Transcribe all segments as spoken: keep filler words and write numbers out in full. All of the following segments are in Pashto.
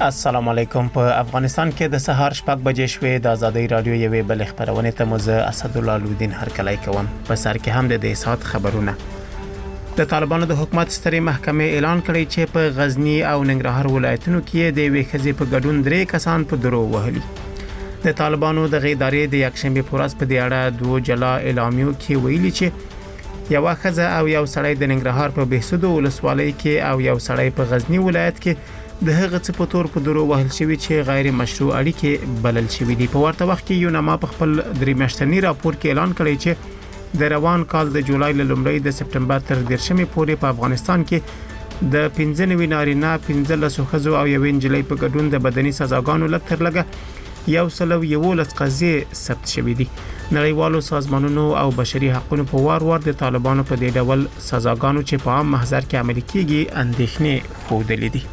السلام علیکم. په افغانستان کې د سهار شپږ بجې شوې د ازادي رادیو یوې بل خبرونه ته مزه اسدالله لودین هرکلی کوم. په سر کې هم د دې سات خبرونه. د طالبانو د حکومت سترې محکمې اعلان کړی چې په غزنی او ننګرهار ولایتونو کې د وې خزي په ګډون درې کسان په درو وهلي. د طالبانو د غیدارې د یکشنبه پورز په دی اړه دوه جلا اعلامیو کې ویلي چې یو خزه او یو سړی د ننګرهار په بهسودو ولسوالۍ کې او یو سړی په غزنی ولایت کې د هغه څه په تور په درو وهل شوی چې غیر مشروع اړیکې بلل شوی دي. په ورته وخت کې یوناما په خپل درې میاشتنی راپور کې اعلان کړی چې د روان کال د جولای له لومړۍ د سپټمبر تر دیرشمې پورې په افغانستان کې د پنځه نوي نارینه پنځلس ښځو او یو نجلۍ په ګډون د بدني سزاګانو لږ تر لږه یو سلو یولس قضیې ثبت شوې دي. نړیوالو سازمانونو او بشري حقوقو په وار وار د طالبانو په دې ډول سزاګانو چې په عام محضر کې عملي کیږي اندېښنې خوندلې دي.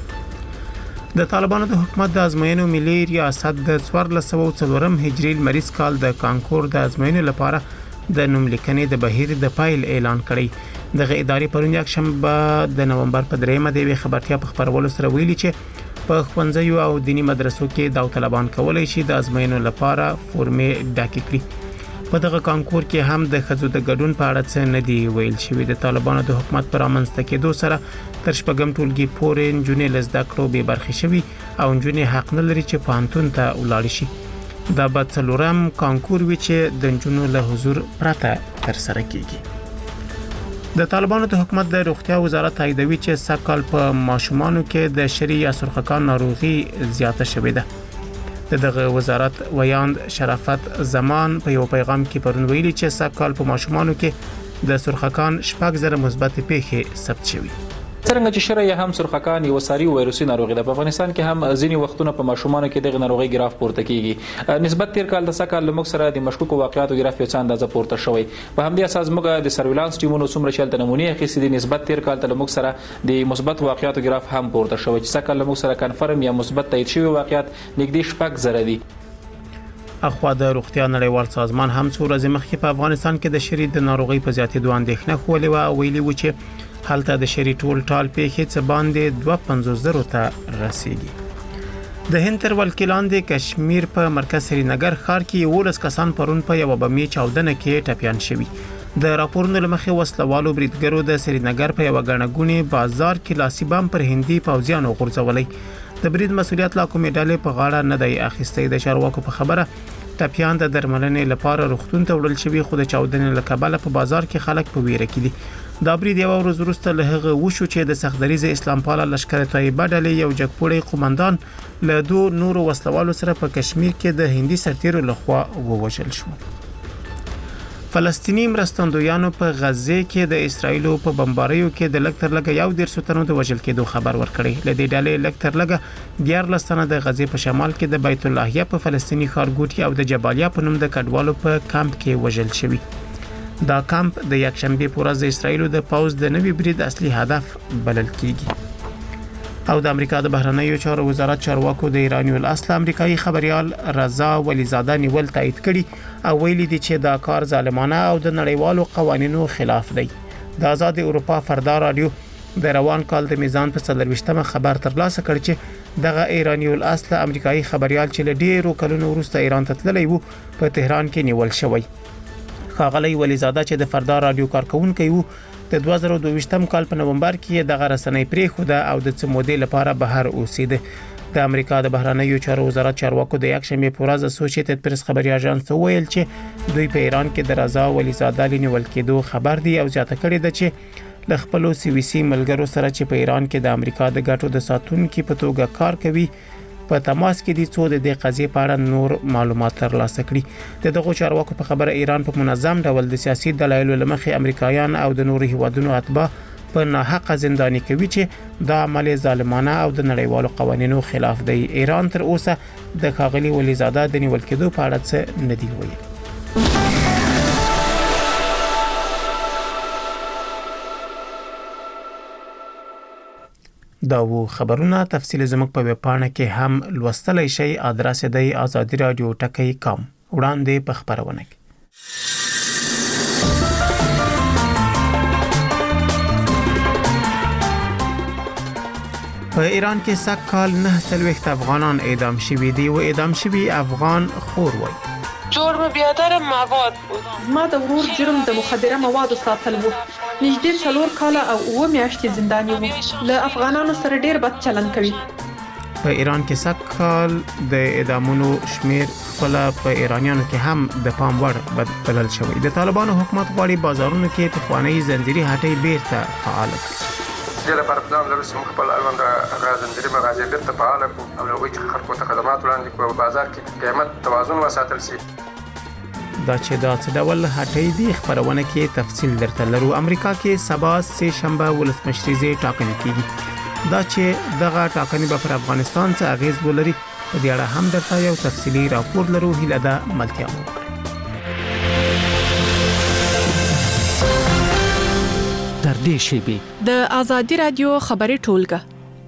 د طالبانو د حکومت د ازموینو ملي ریاست د څوارلس سوه څلورم هجري لمریز کال د کانکور د ازموینو لپاره د نوملیکنې د بهیر د فایل اعلان کړی. دغه ادارې پرون یک شنبه د نومبر په دریمه د خبرتیا په خبرولو سره ویلي چې په ښوونځیو او دینی مدرسو کې داوطلبان کولای شي د ازموینو لپاره فورمې ډک کړي. په دغه کانکور کې هم د خزو د ګډون په اړه څه نه دی ویل شوی. د طالبانو د حکومت پر امنځته کېدو سره تر شپږم ټولګي پورې نجونې له زده کړو بې برخې شوي او نجونې حق نه لري چې پوهنتون ته ولاړ شي. دا به څلورم کانکور وي چې د نجونو له حضور پرته ترسره کیږي. د طالبانو د حکومت د روغتیا وزارت تاییدوي چې سږ په ماشومانو کې د شری یا سرخکان ناروغي زیاته شوې ده. دغه وزارت ویاند شرافت زمان په یو پیغام کې پرون ویلي چې سږ په ماشومانو کې د سرخکان شپږ زره مثبت پیښې ثبت شوې. څنګه چې شری هم سرخکان یو ساري وایروسي ناروغي ده. په افغانستان کې هم ځینی وختونه په ماشومانو کې دغه ناروغي ګراف پورته کیږي. نسبت تیر کال د سکه لمک سره د مشکوک واقعاتو ګراف یو څه اندازه پورته شوی. په همدې اساس موږ د سرویلانس ټیمونو څومره چلته نمونه اخیستې دي نسبت تیر کال د لمک سره د مثبت واقعاتو ګراف هم پورته شوی چې سکه لمک سره کنفرم یا مثبت تایید شوی واقعات نږدې شپږ زره دي. اخوا د روغتیا نړیوال سازمان هم څو ورځې مخکې په افغانستان کې د شری د ناروغي په زیاتېدو اندېښنه خولې او ویلي و چې هلته د شری ټول ټال پیښې څه باندې دوه پنځوس زره ته رسیدي. د هند تر ولکلان د کشمیر په مرکز سرینگر ښار کې ولس کسان پرون په یو بمي چاودنه کې ټپيان شوي. د راپورونو لمخې وسلوالو بریدګرو د سرینگر په یو غړنګونی بازار کې لاسي بم پر هندي پوځیانو غورځولې. د برید مسولیت لا کومې ډلې په غاړه نه دی اخیستې. د چارواکو په خبره ټپيان د درملنې لپاره روغتون ته وړل شوي خو د چاودنې له کبله په بازار کې خلک په ویره کې دي. دا برید یو ورځ وروسته له هغه وشو چې د سختدریزه اسلام پاله لشکره طیبه ډلې یو جګپوړی قومندان له دوه نورو وسلوالو سره په کشمیر کې د هندي سرتیرو لخوا ووژل شو. فلسطینی مرستندویانو په غزه کې د اسرایلو په بمباریو کې د لږ تر لږه یو ډیر ستنو د وژل کېدو خبر ورکړی. له دې ډلې لږ تر لږه دیار لسنه د غزه په شمال کې د بیت اللهیه په فلسطینی ښارګوټي او د جبالیا په نوم د کډوالو په کمپ کې وژل شوی. دا کمپ د یکشنبه پورز د اسرایلو د پاوز د نوي برید اصلي هدف بلل کیږي. او د امریکا د بهرنیو چارو وزارت چارواکو د ایرانی الاصل امریکایي خبريال رضا ولیزاده نیول تایید کړي او ویلي دي چې دا کار ظالمانه او د نړیوالو قوانینو خلاف دی. د آزاد اروپا فردا رادیو د روان کال د میزان په څلرويشتمه خبر ترلاسه کړ چې دغه ایرانی الاصل امریکایي خبريال چې له ډیرو کلونو وروسته ایران ته تللی وو په تهران کې نیول شوی. خاغلی ولیزاده چې د فردا رادیو کارکونکو وو د دوه زره دوه ویشتم کال په نومبر کې د غرسنۍ پریخوده او د څه مودې لپاره بهر اوسېده. د امریکا د بهرنیو چارو وزارت چارواکو د یکشنبه پورز اسوسییټډ پریس خبري اژانس ویل چې دوی په ایران کې د رضا ولیزاده لنیول کېدو خبر دی او زیاته کړی ده چې ل خپل سی وی سی ملګرو سره چې په ایران کې د امریکا د ګټو د ساتونکو په توګه کار کوي په تماس کې دي څو د دې قضیې په اړه نور معلومات ترلاسه کړي. د دغه چارواکو په خبره ایران په منظم ډول د سیاسي دلایلو لمخې امریکایان او د نورو هیوادونو اتباع په ناحق زنداني کوي چې دا عمل ظالمانه او د نړیوالو قوانینو خلاف دی. ایران تر اوسه د خاغلی ولیزاده د نیول کېدو په اړه څه نه دی ویلي. دا و خبرونه تفصیل زموږ په ویب پاڼه کې هم لوستلای شئ. ادرس دی آزادی رادیو ټکی کام. وړاندې په خبرونه کې په ایران کې سږ کال نه څلوېښت افغانان اعدام شوي دي و اعدام شوي افغان خور وای جرم بیادر مواد بود. زما د ورور جرم د مخدره موادو ساتل وو. نږدې څلور کاله او اوه میاشتې زنداني وو. له افغانانو سره ډیر بد چلند کوي. په ایران کې سږ کال د اعدامونو شمیر خپل په ایرانیانو کې هم د پام وړ بد بلل شوی. د طالبانو حکومت غواړي بازارونو کې پخوانی زنجیري هټۍ بیرته فعال کړي. د لپاره پلان لرو چې موږ خپل اړوند هغه زنجیري مغازې بیرته فعال کړو او هغوی چې خلکو ته خدمات وړاندې کړو په بازار کې قیمت توازن وساتل شي. دا چې دا څه ډول هټۍ دی خبرونه کې تفصیل درته لرو. امریکا کې سبا سه شنبه ولسمشریزه ټاکنې کیږي. دا چې دغه ټاکنې به پر افغانستان څه اغیز ولري په دې اړه هم درته یو تفصیلي راپور لرو. هیله ده ملتیا مو تر دې شیبي د آزادي رادیو خبري ټولګه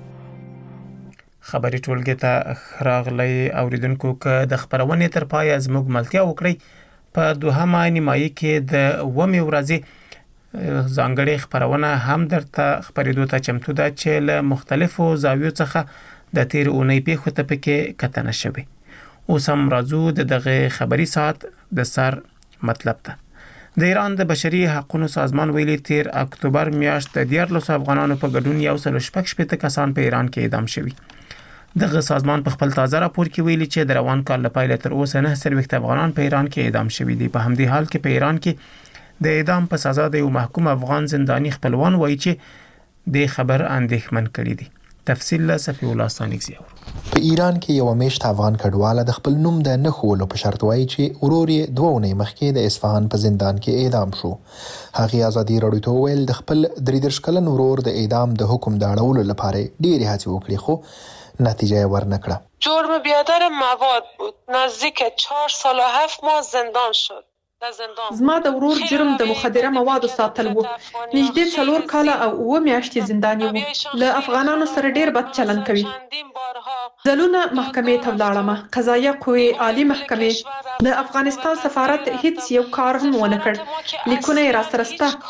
خبري ټولګه ته راغلي اوریدونکو ک د خبرونه تر پای زموږ ملتیا وکړي. په دوهمه نیمایي کې د ومه ورځې ځانګړي خبرونه هم درته خبرېدو ته چمتو ده چې له مختلفو زاویو څخه د تیر اونۍ په خطه پکې کتنه شوی. اوس هم راځو د دغه خبري سات د سر مطلب ته. د ایران د بشري حقوقو سازمان ویلي تیر اکتوبر میاشت د دیارلس افغانانو په ګډون یو سل شپږ شپږ کسان په ایران کې اعدام شوي. دغه سازمان په خپل تازه راپور کې ویلي چې د روان کال لپاره تر اوسه نه څلوېښت افغانان په ایران کې اعدام شوي دي. په همدې حال کې په ایران کې د اعدام په سزا د یو محکوم افغان زنداني خپلوان وایي چې د خبر اندېښمن کړي دي. تفصیل له صفی الله ثانیزی اور. په ایران کې یو میشت افغان کډواله د خپل نوم د نه خولو په شرط وایي چې ورور یې دوه ونې مخکې د اصفهان په زندان کې اعدام شو. هغه آزادي راډیو ته ویل د خپل درې دېرش کلن ورور د اعدام د حکم د اړولو لپاره ډېرې هڅې وکړې خو نتیجه یې ورنکړه. جرم بیادر مواد بود. نزدیک چهار سال و هفت ماه زندان شد. زما د ورور جرم د مخدره موادو ساتل وو. نږدې څلور کاله او اوه میاشتې زنداني وو. له افغانانو سره ډیر بد چلند کوي. ځلونه محکمې ته ولاړم. قضایه قوې عالی محکمې د افغانستان سفارت هیڅ یو کار هم ونه کړ. لیکونه یې راسره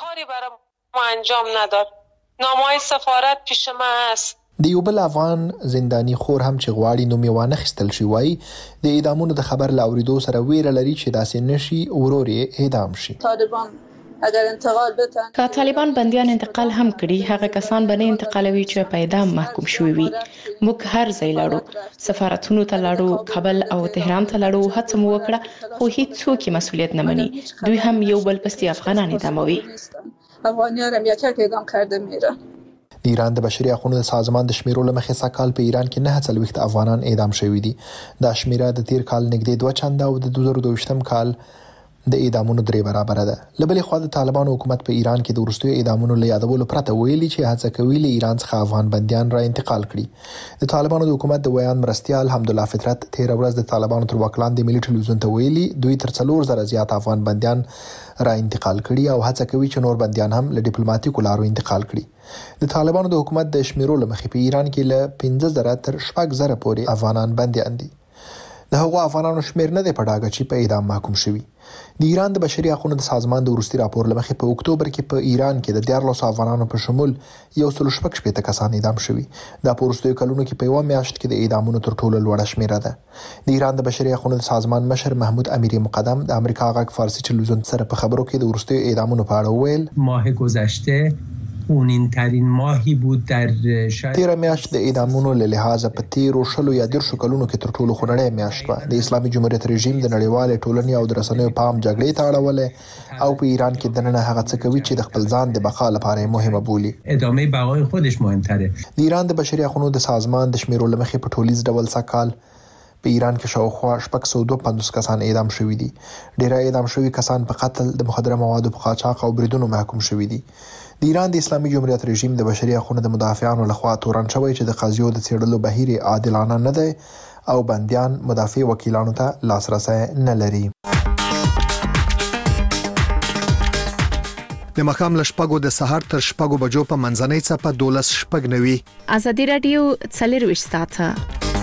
سته. انجام نداد. نامه سفارت پیش ما است. د یو بل افغان زنداني خور هم چې غواړي نوم یې وانه خستل شي وایي د اعدامونو د خبر لاوریدو سره ویره لري چې داسې نشي ورور یې اعدام شي. طالبان اگر انتقال بتن که طالبان بندیان انتقال هم کړي هغه کسان به نه انتقالوي چې په اعدام محکوم شوي وي. موږ هر ځای لاړو، سفارتونو ته لاړو، کابل او تهران ته لاړو، هڅه مو وکړه خو هیڅوک مسؤلیت نه مني. دوی هم یو بل پسې افغانان اعداموي. افغانیان هم یک یک اعدام کرده میره. د ایران د بشري حقوقو سازمان د شمیرو لمخې سکهال په ایران کې نه څلوېښت افغانان اعدام شوي دي. دا شمیره د تیر کال نږدې دوه چنده او د دوه زره دوه ویشتم کال د اعدامونو درې برابر ده. لبلې خو د طالبانو حکومت په ایران کې د ورستیو اعدامونو له یادولو پرته ویلي چې هڅه کوي له ایران څخه افغان بنديان را انتقال کړي. د طالبانو د حکومت د ویان مرستيال حمدالله فطرت تیر ورځ د طالبانو تر وکلان د ملي ټلویزیون ته ویلي دوی تر څلور زره زیات افغان بنديان را انتقال کړي او هڅه کوي چې نور بنديان هم له ډیپلوماټیکو لارو انتقال کړي. د طالبانو د حکومت د شمیرو لمخې په ایران کې له پنځه زره تر شپږ زره پورې افغانان بنديان دي. د هغو افغانانو شمیر نه دی په ډاګه چې په اعدام محکوم شوي. د ایران د بشري حقوقو د سازمان د وروستي راپور لمخې په اکتوبر کې په ایران کې د دیارلس افغانانو په شمول یو سل شپږ شپېته کسان اعدام شوي. دا په وروستیو کلونو کې په یوه میاشت کې د اعدامونو تر ټولو لوړه شمیره ده. د ایران د بشري حقوقو د سازمان مشر محمود امیری مقدم د امریکا غږ فارسی ټلویزیون سره په خبرو کې د وروستیو اعدامونو په اړه ویل ماه گذشته خونین ترین ماهی بود در شاید تیر میاشت د اعدامونو له لحاظه په تیرو شلو یا دیرشو کلونو کې تر ټولو خونړی میاشت وه. د اسلامي جمهوریت رژیم د نړیوالې ټولنې او د رسنیو پام جګړې ته اړولی او په ایران کې دننه هغه څه کوي چې د خپل ځان د بقا لپاره مهمه بولي. ادامه بقای خودش مهمتره. د ایران د بشري حقوقو د سازمان د شمیرو لمخې په ټولیز ډول سکهال په ایران کې شاوخوا شپږ سوه دوه پنځوس کسان اعدام شوي دي. ډیری اعدام شوي کسان په قتل، د مخدره موادو په قاچاق او بریدونو محکوم شوي دي. د ایران د اسلامي جمهوریت رژیم د بشري حقوقو د مدافعانو لخوا تورن شوی چې د قضیو د څېړلو بهیر عادلانه نه دی او بندیان مدافع وکیلانو ته لاسرسی نه لري. د مخام لشپګو د سحر تر شپګو بجو په منځنۍ څپه دولس شپګ نوي. آزادي رادیو څلرویشت ساعته.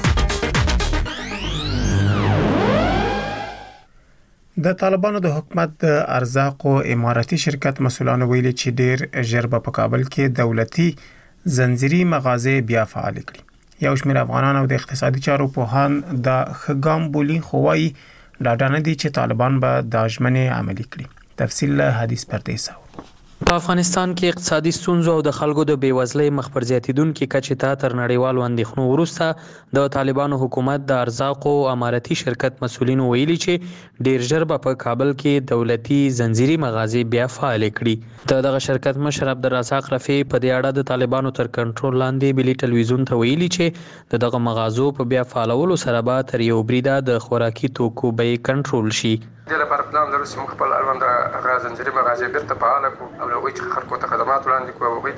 د طالبانو د حکومت د ارزاقو اماراتي شرکت مسولانو ویلي چې ډیر ژر په کابل کې دولتي زنجیري مغازې بیا فعال کړي. یو شمېر افغانان او د اقتصادي چارو پوهان د خګام بولی خوای ډاډه نه دي چې طالبان به د ژمنې عملي کړي. تفصیل له حدیث پردیسه. په افغانستان کې اقتصادي ستونزو او د خلکو د بیوزلۍ مخ پر زیاتیدونکو کچې ته تر نړیوالو اندېښنو وروسته د طالبانو حکومت د ارزاقو اماراتي شرکت مسولینو ویلي چې ډیر ژر به په کابل کې دولتي زنجیري مغازې بیا فعال کړي. د دغه شرکت مشر عبدالرزاق رفیع په دې اړه د طالبانو تر کنټرول لاندې ملي ټلویزیون ته ویلي چې د دغه مغازو په بیا فعالولو سره به تر یو بریده د خوراکي توکو بیې کنټرول شي. د لپاره پلان لرو چې موږ خپل اړوند هغه زنجیري مغازې بیرته فعال کړو او هغوی چې خلکو ته خدمات وړاندې کړو، هغوی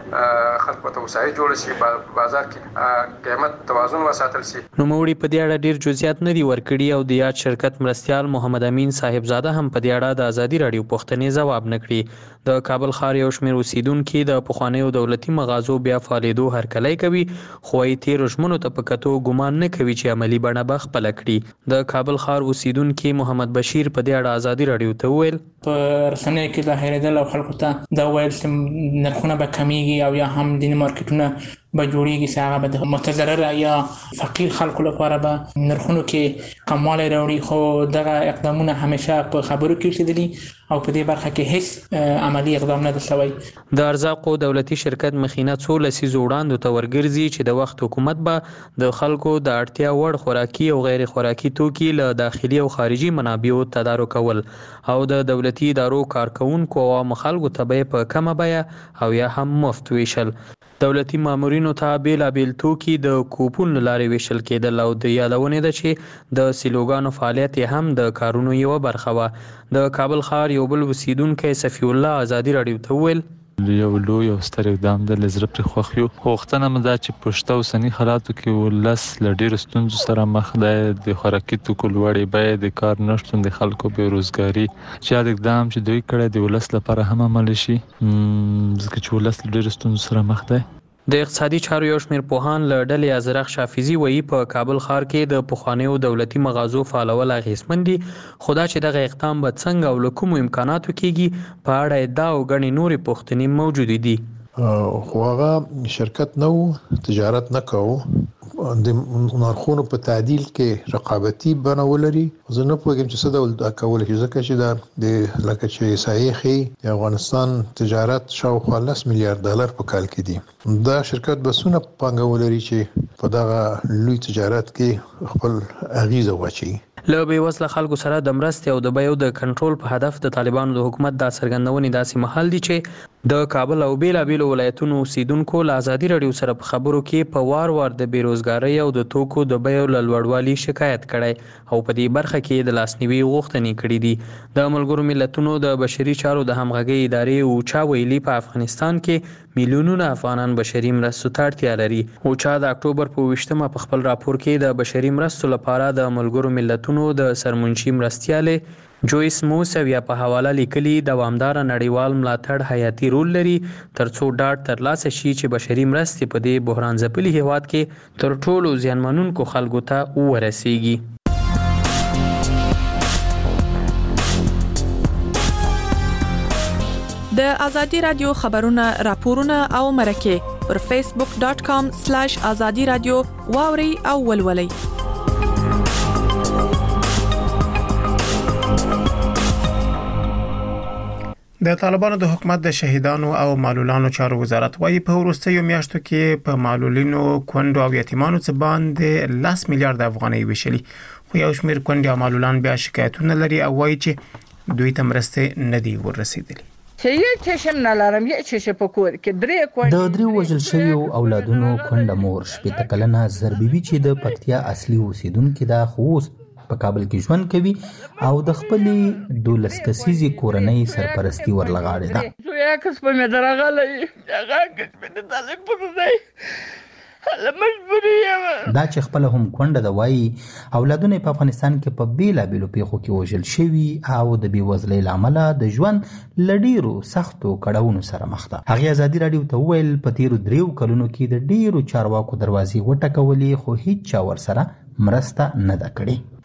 ته خلکو ته وسایل جوړ شي، په بازار کې قیمت توازن وساتل شي. نوموړي په دې اړه ډیر جزئیات نه دي ورکړي او د یاد شرکت مرستیال محمد امین صاحبزاده هم په دې اړه د ازادي رادیو پوښتنې ځواب نه کړي. د کابل ښار یو شمېر اوسیدونکو د پخوانیو دولتي مغازو بیا فعالېدو هرکلی کوي، خو یې تیرو ژمنو ته په کتو ګمان نه کوي چې عملي بڼه به خپله کړي. د کابل ښار اوسیدونکي محمد بشیر په دې اړه ازادي رادیو ته وویل په رسنیو کې د هېرېدل او خلکو ته دا ویل چې نرخونه به کمیږي او یا هم ځینې مارکیټونه به جوړیږي چې هغه به د متضرره یا فقیر خلکو لپاره به نرخونو کې کموالی راوړي، خو دغه اقدامونه همیشه په خبرو کې اوسېدلي او په دې برخه کې هیڅ عملی اقدام نه دی شوی. د ارزاقو دولتي شرکت مخینه څو لسیزو وړاندو ته ورګرځي چې د وخت حکومت به د خلکو د اړتیا وړ خوراکي او غیر خوراکي توکي له داخلي او خارجي منابعو تدارک کول او د دولتي ادارو کارکونکو او عام خلکو ته به په کمه بیه او یا هم مفت ویشل. دولتي مامورینو ته بیلابیل توکي د کوپون له لارې ویشل کېدل او د یادونې ده چې د سیلوګانو فعالیت هم د کارونو یوه برخه وه. د کابل ښار یو بل اوسیدونکی صفي الله ازادي رادیو ته وویل یو لوی او ستر اقدام د زړه پرې خوښ یو. غوښتنه مو ده چې په شته اوسني حالاتو کې ولس له ډېرو ستونزو سره مخ دی، د خوراکي توکو لوړې بیې، د کار نشتون، د خلکو بېروزګاري، چې دا اقدام چې دوی کړی د ولس لپاره هم عملي شي، ځکه چې ولس له ډېرو ستونزو سره مخ دی. د اقتصادي چارو یو شمېر پوهان له ډلې ازرق شافیزي وایي په کابل ښار کې د پخوانیو دولتي مغازو فعالول اغېزمن دي، خو دا چې دغه اقدام به څنګه او له کومو امکاناتو کېږي په اړه ادعا او ګڼې نورې پوښتنې موجودې دي. خو هغه شرکت نه و، تجارت نه کوو، د نرخونو په تعدیل کې رقابتي بڼه ولري. زه نه پوهېږم چې څه ډول دا کولی شي، ځکه چې دا د لکه چې احصایې ښیي د افغانستان تجارت شاوخوا لس میلیارډ ډالر په کال کې دي. دا شرکت به څونه پانګه ولري چې په دغه لوی تجارت کې خپل اغیزه واچوي. له بېوزله خلکو سره د مرستې او د بیو د کنټرول په هدف د طالبانو د حکومت دا څرګندونې داسې مهال دي چې د کابل او بیلابیلو ولایتونو اوسیدونکو له ازادي رادیو سره په خبرو کې په وار وار د بېروزګارۍ او د توکو د بیو له لوړوالي شکایت کړی او په دې برخه کې د لاسنیوي غوښتنې کړې دي. د ملګرو ملتونو د بشري چارو د همغږۍ ادارې اوچا ویلي په افغانستان کې میلیونونه افغانان بشري مرستو ته اړتیا لري. اوچا د اکتوبر په اوویشتمه په خپل راپور کې د بشري مرستو لپاره د ملګرو ملتونو د سرمنشي مرستیالې جویس موسویا په حواله لیکلي دوامدار نړیوال ملاتړ حیاتي رول لري ترڅو ډاډ ترلاسه شي چې بشري مرستې په دې بحران ځپلي هیواد کې تر ټولو زیانمنونکو خلکو ته ورسیږي. د ازادي رادیو خبرونه، راپورونه او مرکه پر فیسبوک ډاٹ کام سلیش ازادي رادیو واوري او ولولئ. د طالبانو د حکومت د شهیدانو او معلولانو چارو وزارت وايي په وروستیو میاشتو کې په معلولینو، کونډو او یتیمانو څخه باندې لاس میلیارډ افغانۍ وشلي، خو یو شمېر کونډې او معلولان بیا شکایتونه لري او وايي چې دوی ته مرستې نه دي ورسېدلې. چې یو چشم نه لرم، یو چشم په کور کې درې کونډې د درې وژل شویو اولادونو کونډه مور شپېته کلنه زربیبي چې د پکتیا اصلي اوسیدونکې ده، خو اوس په کابل کې ژوند کوي او د خپلې دولس کسیزې کورنۍ سرپرستي ورلغاړې ده. زویا کس په مې درغلی هغه کس په دې تعلق پوهځي دا چې خپل هم کونډه ده وایي اولادونه په افغانستان کې په بیلابیلو پیښو کې وژل شوي او د بېوزلۍ له امله د ژوند له ډېرو سختو کړاوونو سره مخ ده. هغې ازادي راډیو ته وویل په تېرو دریو کلونو کې د ډېرو چارواکو دروازې وټکولې خو هیڅ چا ورسره مرسته نه ده کړې.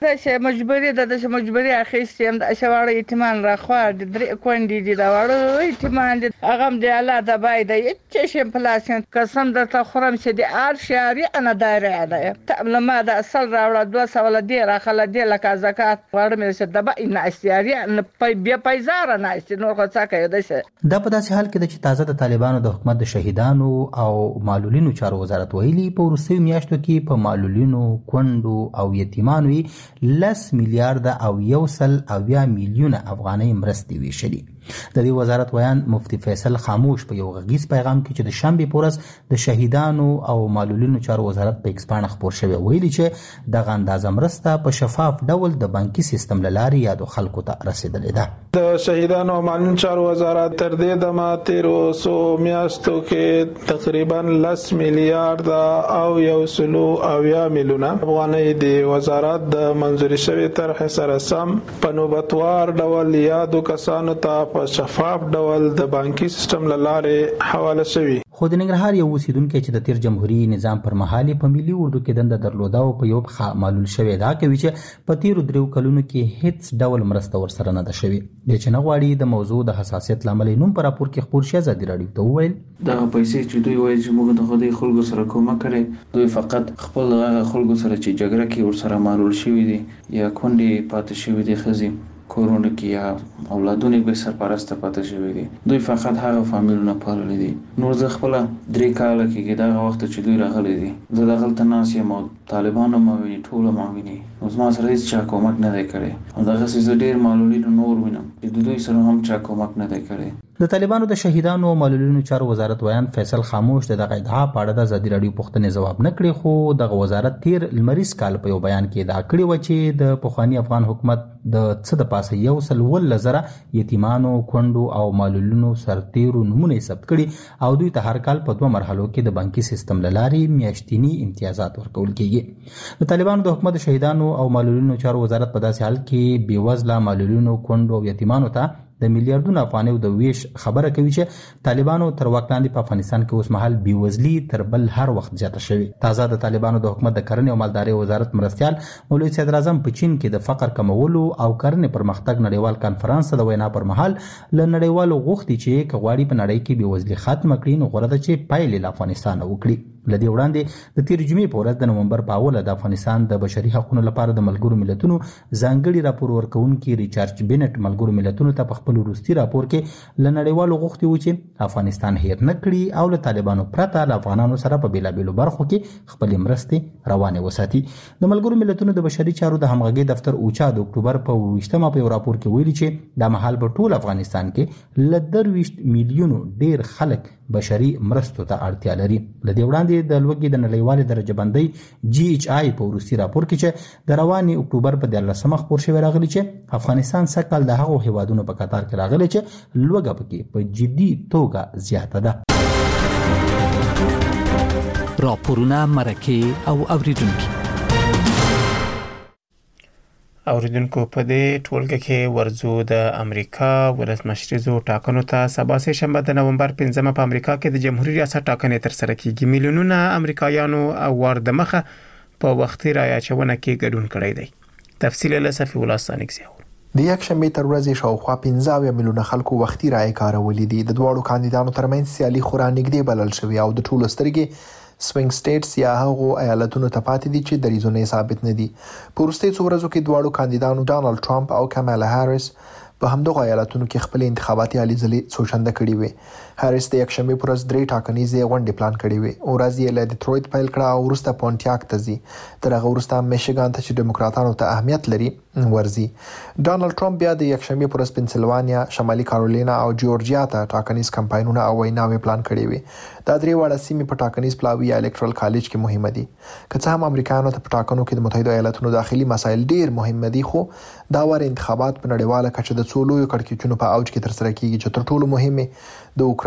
دا چې مجبوری ده د مجبوری اخیستم د شواړه ایتمان را خو د درې کونډې دي دا وړو ایتمان دي هغه د الله د بای د چې شم پلاسن قسم د تخرم چې د ار شاری انا دایره ده تعمل ما د اصل راوړه دوه سوال دی راخله دی لکه زکات ورمه چې د با ان استیاری ان پای بیا پایزار نه است نو خو څه کوي دشه دا په داسې حال کې د چې تازه د طالبانو د حکومت د شهیدانو او معلولینو چارو وزارت ویلي په وروستیو میاشتو کې په معلولینو کونډو او یتیمانو لس میلیارډ او یو سل اویا میلیونه افغانۍ مرستې ویشلې. د دې وزارت ویان مفتی فیصل خاموش په یو غږیز پیغام کې چې د شنبه پورز د شهیدانو او معلولینو چارو وزارت په ایکس باندې خبر شوی ویلي چې د اندازه مرسته په شفاف ډول د بانکي سیستم لاري یادو خلکو ته رسیدلې ده. د شهیدانو او معلولینو چارو وزارت تر دې د ما تیرو سو میاشتو کې تقریبا لس میلیارډ او یو سلو اویا میلیونه افغانۍ د وزارت د منځوري شوی طرح سره سم په نوبتوار ډول یادو کسانو ته په شفاف ډول د بانکي سیستم لاره حواله شوی. خو د ننګرهار یو اوسیدونکو چې د تیر جمهوریت نظام پر مهال په ملي اردو کې دنده درلوده او په یو ښه معلول شوی دا کوي چې په تیر درو کلونو کې هیڅ ډول مرسته ورسره نه ده شوی. د چنغواړي د موضوع د حساسیت لامل نوم پر راپور کې خبر شي ازادي راډیو ته وویل دا پیسې چې دوی وایي چې موږ د خدای خلکو سره کومک کړي دوی فقط خپل خلکو سره چې جګړه کې ورسره معلول شوی دي یا کونډې پاتې شوی دي خزي کورونه کې یا اولادونه به سرپرسته پاتې شوی دي دوی فقط هغه فامیلونه پالل دي. نور ځ خپل درې کال کې دا وخت چې دوی راغلي دي زه د غلط ناس یم طالبانو ما ویني ټول ما ویني اوس ما سره هیڅ چا کومک نه دی کړی او دغه څه ډیر معلولین نور وینم چې دوی سره هم چا کومک نه دی کړی. د طالبانو د شهیدانو او معلولینو چارو وزارت ویان فیصل خاموش د دغه ادعا په اړه د ازادي راډیو پوښتنې ځواب نه کړی خو د وزارت تیر لمریز کال په یو بیان کې دا کړی و چې د پخوانی افغان حکومت د څه د پاسه یو سل ول لزره یتیمانو کونډو او معلولینو سرتیرو نمونه ثبت کړي او دوی ته هر کال په دوه مرحلو کې د بانکي سیستم لاري میاشتنی امتیازات ورکول کیږي. د طالبانو د حکومت شهیدانو او معلولینو چارو وزارت په داسې حال کې بیوزله معلولینو کونډو او یتیمانو ته د میلیارډونو افغانیو د ویش خبره کوي چې طالبانو تر واک لاندې په افغانستان کې اوس مهال بیوزلي تر بل هر وخت زیاته شوې. تازه د طالبانو د حکومت د کرنې او مالدارۍ وزارت مرستيال مولوي صدر اعظم په چین کې د فقر کمولو او کرنې پرمختګ نړیوال کانفرنس د وینا پر مهال ل نړیوالو غوښتي چې کغواړي په نړۍ کې بیوزلي ختم کړي نو غوړه ده چې پایلې له افغانستان وکړي. لدی وړاندې د تیر جمعې په ورځ د نومبر په اوله د افغانستان د بشري حقوقو لپاره د ملګرو ملتونو ځانګړي راپور ورکونکي ریچارډ بینټ ملګرو ملتونو ته په خپل وروستي راپور کې ل نړیوالو غوښتي و چې افغانستان هیر نه کړي او له طالبانو پرته له افغانانو سره په بیلابیلو برخو کې خپل مرستې روانه وساتي. د ملګرو ملتونو د بشري چارو د همغږي دفتر اوچا د اکتوبر په ویشتمه په راپور کې ویلي چې د مهال په ټول افغانستان کې ل درویشت میلیونو ډیر خلک بشري مرستو ته اړتیا لري. لدی وړاندې د لوګي د نړیوال درجه بندۍ جی ایچ آی په وروستي راپور کې چې د رواني اکتوبر په دیارلسمه خبر شوی راغلی چې افغانستان سکهال د هغو هیوادونو په قطار کې راغلی چې لوګه پکې په جدي توګه زیاته ده. راپورونه مرکه او اوریدونکو اوریدونکو په دې ټولګه کې ورزو د امریکا ولسمشریزو ټاکنو ته سبا سه شنبه د نومبر پنځمه په امریکا کې د جمهوریت ریاست ټاکنې تر سره کیږي. میلیونونه امریکایانو او ورده مخه په وختي رايچونه کې ګډون کړی دی. تفصیل له صفی الله ثانیک زیاور د یک شنبه تر ورځې شاوخوا پنځه میلیونه خلکو وختي رائے کارولې دي. د دوړو کاندیدانو ترمنځ سیالي خورا نږدې بلل شوې او د ټولو سترګې سوینګ سټیټس یا هغو ایالتونو ته پاتې دي چې دریزونه ثابت نه دي. په وروستي څو ورځو کې دواړو کاندیدانو ډانلډ ټرمپ او کمالا هاریس په همدغه ایالتونو کې خپل انتخاباتي هلې ځلې څوشنده کړې وې. هاریس د یک شنبه پر ورځ درې ټاکنیزې غونډې پلان کړې وې. ورځ یې له ډیټرویت پیل کړه او وروسته پونټیاک ته ځي. تر هغه وروسته میشیګان ته چې ډیموکراتانو ته اهمیت لري ورځي. ډانلډ ټرمپ بیا د یک شنبه پر ورځ پنسلوانیا، شمالي کارولینا او جورجیا ته ټاکنیز کمپاینونه او ویناوې پلان کړې وې. دا درې واړه سیمې په ټاکنیز پلاوي یا الکترال کالج کې مهمه دي. که څه هم امریکایانو ته په ټاکنو کې د متحده ایالاتونو داخلي مسایل ډیر مهم دي خو دا وړ انتخابات په نړیواله کچه د څو لویو کړکېچونو په اوج کې تر سره کیږي چې تر ټولو مهمه د اوکراین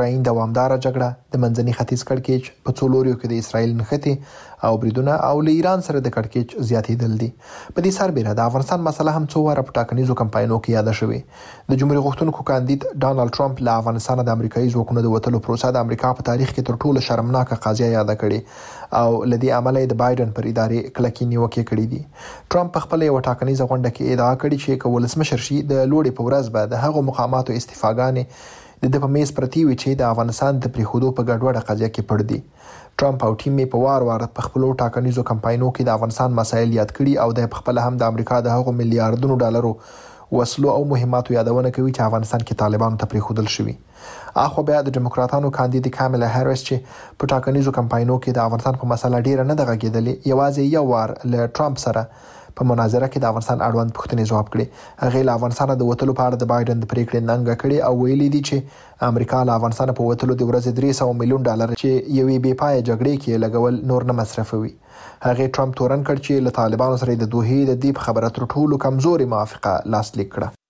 اوکراین دوامداره جګړه د منځني ختیځ کړکېچ په څو لوریو کې د اسرایل نښتې او بریدونه او له ایران سره د کړکېچ زیاتېدل دي. په دې سربېره د افغانستان مسله هم څو واره په ټاکنیزو کمپاینونو کې یاده شوې. د جمهوریت غوښتونکو کاندید ډانلډ ټرمپ له افغانستان د امریکایي ځواکونو د وتلو پروسه د امریکا په تاریخ کې تر ټولو شرمناکه قضیه یاده کړې او لدې عمله د بایدن پر ادارې کلکې نیوکې کړې دي. ټرمپ په خپل یو ټاکنیزه غونډه کې ادعا کړې چې که ولسمشر شي د لوړې په ورځ به د هغو مقاماتو استعفاګانې د په میز پرتی وي چې د افغانستان د پریښودو په ګډوډه قضیه کې پړ دي. ټرمپ او ټیم یې په وار وار په خپلو ټاکنیزو کمپاینونو کې د افغانستان مسایل یاد کړي او د خپل هم د امریکا د هغو میلیارډونو ډالرو وسلو او مهماتو یادونه کوي چې افغانستان کې طالبانو ته پریښودل شوي. اخو بیا د ډیموکراتانو کاندید کاملا هریس چې په ټاکنیزو کمپاینونو کې د افغانستان په مسله ډیره نه د غږیدلې، یوازې یو وار له ټرمپ سره په مناظره کې د افغانستان اړوند پوښتنې ځواب کړي. هغه له افغانستان د وتلو په اړه د بایدن د پریکړې ننګه کړي او ویلي دي چې امریکا له افغانستان په وتلو د ورځې درې سوه میلیون ډالر چې یوې بې پای جګړې کې لګول نور نه مصرفوي. هغه ټرمپ تورن کړ چې له طالبانو سره د دوحې د دې خبره تر ټولو کمزوري موافقه لاسلیک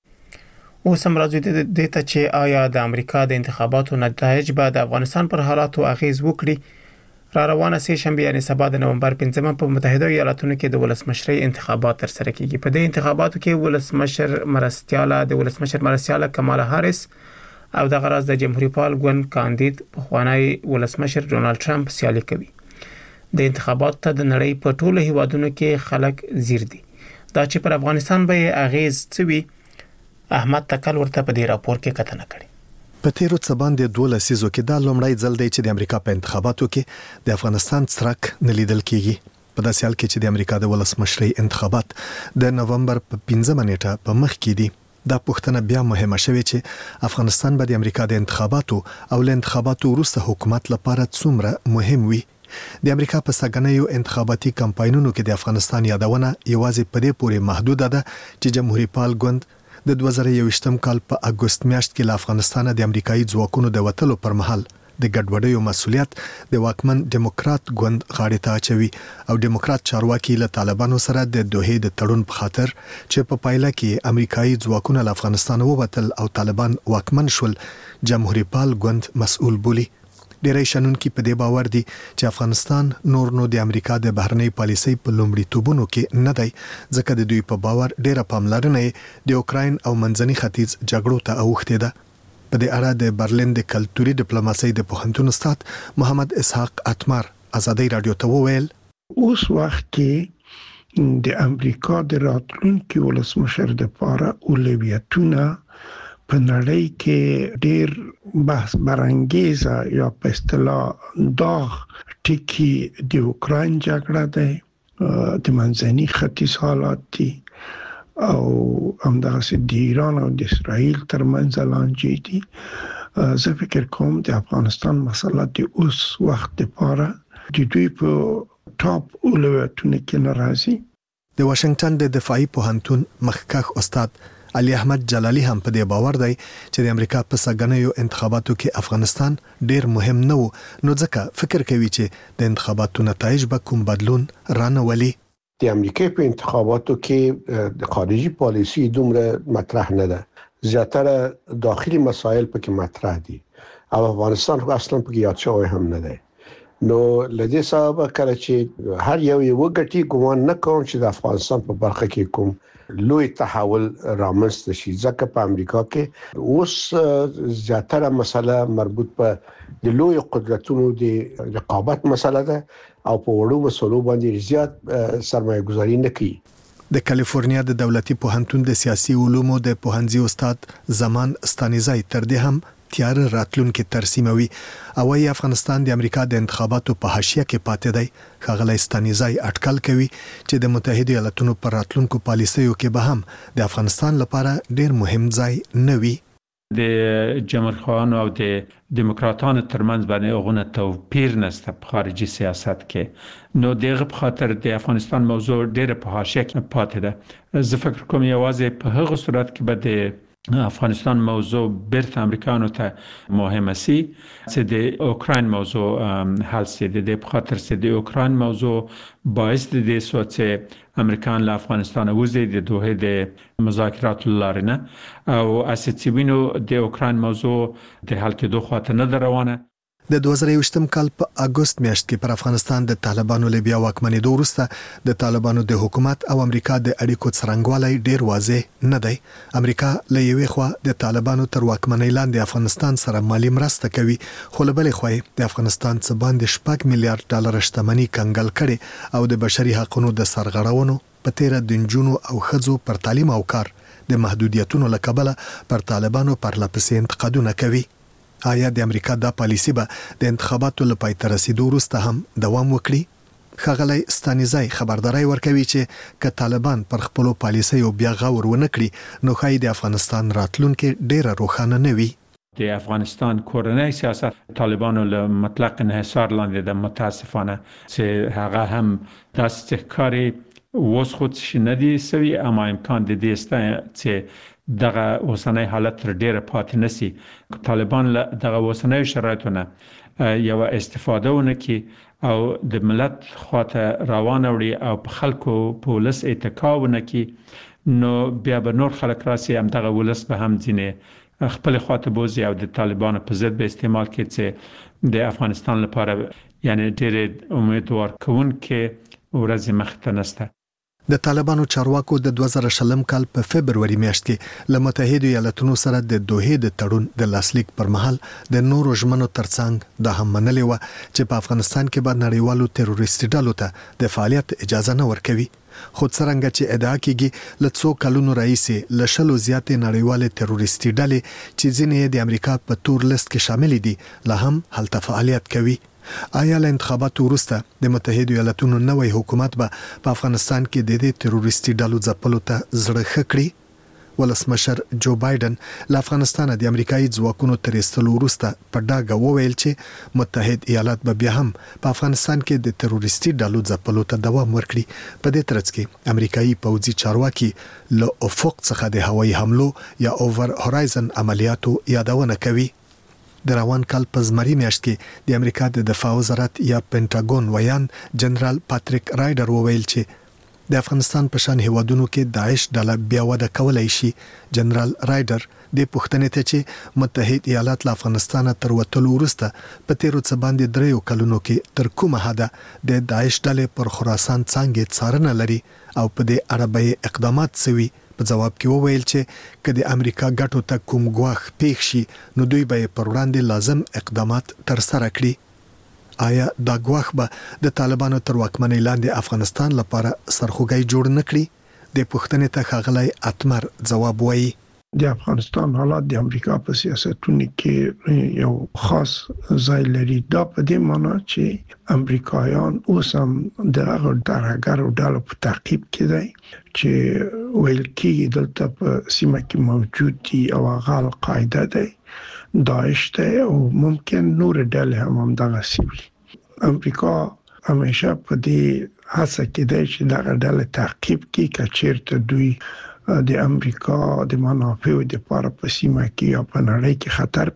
کړه. اوس هم راځي د دې ته چې آیا د امریکا د انتخاباتو نتایج به د افغانستان پر حالاتو اغیز وکړي. را روانه سه شنبه یعنی سبا د نومبر پنځمه په متحده ایالاتونو کې د ولسمشرۍ انتخابات ترسره کیږي. په دې انتخاباتو کې ولسمشر مرستیاله د ولسمشر مرستیاله کمالا هاریس او د غراز د جمهوریت پال ګوند کاندید پخوانی ولسمشر ډونالد ټرمپ سیالي کوي. د انتخاباتو ته د نړۍ په ټولو هیوادونو کې خلک زیر دي. دا چې پر افغانستان به اغیز څه وي، احمد تکل ورته په دې راپور کې کتنه کړې. په تیرو څه باندې دوه لسیزو کې دا لومړی ځل دی چې د امریکا په انتخاباتو کې د افغانستان څرک نه لیدل کیږي. په داسې حال کې چې د امریکا د ولسمشرۍ انتخابات د نومبر په پنځمه نیټه په مخ کې دي، دا پوښتنه بیا مهمه شوه چې افغانستان به د امریکا د انتخاباتو او له انتخاباتو وروسته حکومت لپاره څومره مهم وي. د امریکا په سګنیو انتخاباتي کمپاینونو کې د افغانستان یادونه یوازې په دې پورې محدوده ده چې جمهوریت پال ګوند د دوه زره یوویشتم کال په اګوست میاشت کې له افغانستان د امریکایي ځواکونو د وتلو پر مهال د ګډوډیو مسولیت د واکمن ډیموکرات ګوند غاړې ته اچوي او ډیموکرات چارواکي له طالبانو سره د دوحې د تړون په خاطر چې په پایله کې امریکایي ځواکونه له افغانستان ووتل او طالبان واکمن شول جمهوریت پال ګوند مسؤل بولي. ډیری شنونکي په دې باور دي چې افغانستان نور نو د امریکا د بهرنۍ پالیسۍ په لومړیتوبونو کې نه دی، ځکه د دوی په باور ډیره پاملرنه د اوکراین او منځني ختیځ جګړو ته اوښتې ده. په دې اړه د برلین د کلتوري ډیپلوماسۍ د پوهنتون استاد محمد اسحاق اتمر ازادي رادیو ته وویل اوس وخت کې د امریکا د راتلونکي ولسمشر د لپاره اولویتونه په نړۍ کې ډېر بحث برانګیزه یا په اصطلاح داغ ټکی د اوکراین جګړه ده، د منځني ختیځ حالات دي او همداسې د ایران او د اسرائیل ترمنځ لانجې دي. زه فکر کوم د افغانستان مسله د اوس وخت لپاره د دوی په ټاپ اولویتونو کې نه راځي. د واشنگټن د دفاعي پوهنتون مخکښ استاد علي احمد جلالي هم په دې باور دی چې د امریکا په سګنیو انتخاباتو کې افغانستان ډیر مهم نه و، نو ځکه فکر کوي چې د انتخاباتو نتایج به کوم بدلون رانولي. د امریکا په انتخاباتو کې د خارجي پالیسي دومره مطرح نه ده، زیاتره داخلي مسایل پکې مطرح دي او افغانستان خو اصلا پکې یاد شوی هم نه دی. نو لدې سبب کله چې هر یو یو غټي ګومان نه کوم چې د افغانستان په برخه کې کوم لوی تحول رامنځته شي، ځکه په امریکا کې اوس زیاتره مسله مربوط په د لوی قدرتونو د رقابت مسله ده او په وړو مسلو باندې زیات سرمایه گذاري نه کوي. د کالیفورنیا د دولتي پوهنتون د سیاسي علومو د پوهنځي استاد زمان ستانیزای تر دې هم تیار راتلونکي ترسیموي او ای افغانستان د امریکا د انتخاباتو په حاشیه کې پاتې دی. ښاغلی ستانیزای اټکل کوي چې د متحده ایالاتونو پر راتلونکو پالیسیو کې به هم د افغانستان لپاره ډیر مهم ځای نه وي. د جمهوریتخواهانو او د دموکراتانو ترمنځ باندې هغونه توپیر نشته په خارجي سیاست کې، نو دغه په خاطر د افغانستان موضوع ډیره په حاشیه کې پاتې ده. زه فکر کوم یوازې په هغه صورت کې به د افغانستان موضوع بیرته امریکایانو ته مهمه سي چې د اوکراین موضوع حل سي د دې په خاطر چې د اوکراین موضوع باعث د دې سوچ امریکایان له افغانستان وځي د دوه د مذاکرات لارې نه او اساس وینو د اوکراین موضوع د حل کېدو خاطر نه روانه. د دوه زره یوویشتم کال په اگست میاشت کې پر افغانستان د طالبانو له بیا واکمنېدو وروسته د طالبانو د حکومت او امریکا د اړیکو څرنګوالی ډیر واضح نه دی. امریکا له یوې خوا د طالبانو تر واکمنۍ لاندې افغانستان سره مالی مرسته کوي، خو له بلې خوا د افغانستان څخه باندې شپږ میلیارډ ډالر شتمنۍ کنګل کړي او د بشري حقوقو د سرغړونو په تیر د نجونو او ښځو پر تعلیم او کار د محدودیتونو له کبله پر طالبانو پرلپسې انتقادونه کوي. آیا د امریکا دا پالیسی به د انتخاباتو لپاره تر رسیدو وروسته هم دوام وکړي؟ ښاغلی ستانیزی خبرداري ورکوي چې که طالبان پر خپل پالیسي او بیا غور ونه کړي نو ښایي د افغانستان راتلونکي ډیره روښانه نه وي. د افغانستان کورنۍ سیاست طالبانو له مطلق انحصار لاندې د متاسفانه چې هغه هم داسې ښکاري اوس خو څه نه دي سوي، اما امکان د دې شته چې دغه اوسنۍ حالت تر ډیره پاتې نسی. طالبان له دغه اوسنۍ شرایطونه یو استفاده ونه کی او د ملت خواته روان وړي او په خلکو پولیس اتکاونه کی نو بیا به نور خلک راسي هم دغه ولس به هم ځینې خپل خواته بوزي او د طالبانو په ضد به استعمال کړي چې د افغانستان لپاره یعنی ډېر امیدوار کوونکې ورځې مخته نسته. د طالبانو چارواکو د دوه زره شلم کال په فبرवरी میاشت کې له متحده ایالاتونو سره د دوه د تړون د لاسلیک پر مهال د نورو ژمنو ترڅنګ د هم منلې و چې په افغانستان کې به نړیوالو تروریستي ډلو ته د فعالیت اجازه نه ورکوي. خو څرنګه چې ادعا کیږي له څو کلونو راهیسې له شلو زیاتې نړیوالې تروریستي ډلې چې ځینې د امریکا په تور لیست کې شامل دي لا هم هلته فعالیت کوي. آیا له انتخاباتو وروسته د متحده ایالاتونو نوی حکومت به په افغانستان کې د دې تروریستي ډلو ځپلو ته زړه ښه کړي؟ ولسمشر جو بایدن له افغانستان د امریکایي ځواکونو تر ایستلو وروسته په ډاګه وویل چې متحد ایالات به بیا هم په افغانستان کې د تروریستي ډلو ځپلو ته دوام ورکړي. په دې ترڅ کې امریکایي پوځي چارواکي له افق څخه د هوایي حملو یا اوور هورایزن عملیاتو یادونه کوي. د روان کال په زمري میاشت کې د امریکا د دفاع وزارت یا پینټاګون ویان جنرال پاتریک رایډر وویل چې د افغانستان په شان هیوادونو کې داعش ډله بیا وده کولای شي. جنرال رایډر د پښتنې ته چې متحد ایالات له افغانستان تر وتلو وروسته په تیرو څه باندې دریو کلونو کې تر کومه حده د داعش ډلې پر خراسان څنګه څارنه لري او په دې اړه به اقدامات سوي. په جواب کې وویل چې که د امریکا ګټو ته کوم ګواښ پیښ شي نو دوی به پر وړاندې لازم اقدامات تر سره کړي. آیا دا ګواښ به د طالبانو تر واکمنۍ لاندې افغانستان لپاره سرخوږی جوړ نه کړي؟ د پښتنې ته ښاغلی اتمر ځواب وایي. د افغانستان حالات د امریکا په سیاستونو کې یو خاص ځای لري. دا په دې معنی چې امریکایان اوس هم د هغه درګرو ډلو په تعقیب کې دي چې ویل کېږي دلته په سیمه کې موجود دي او هغه القاعده دی، داعش دی او ممکن نور ډلې هم همدغسې وي. امریکا همیشه په دې هڅه کې دی چې دغه ډلې تعقیب کړي که چیرته دوی د امریکا د منافعو د لپاره په سیمه کې یا په نړۍ کې خطر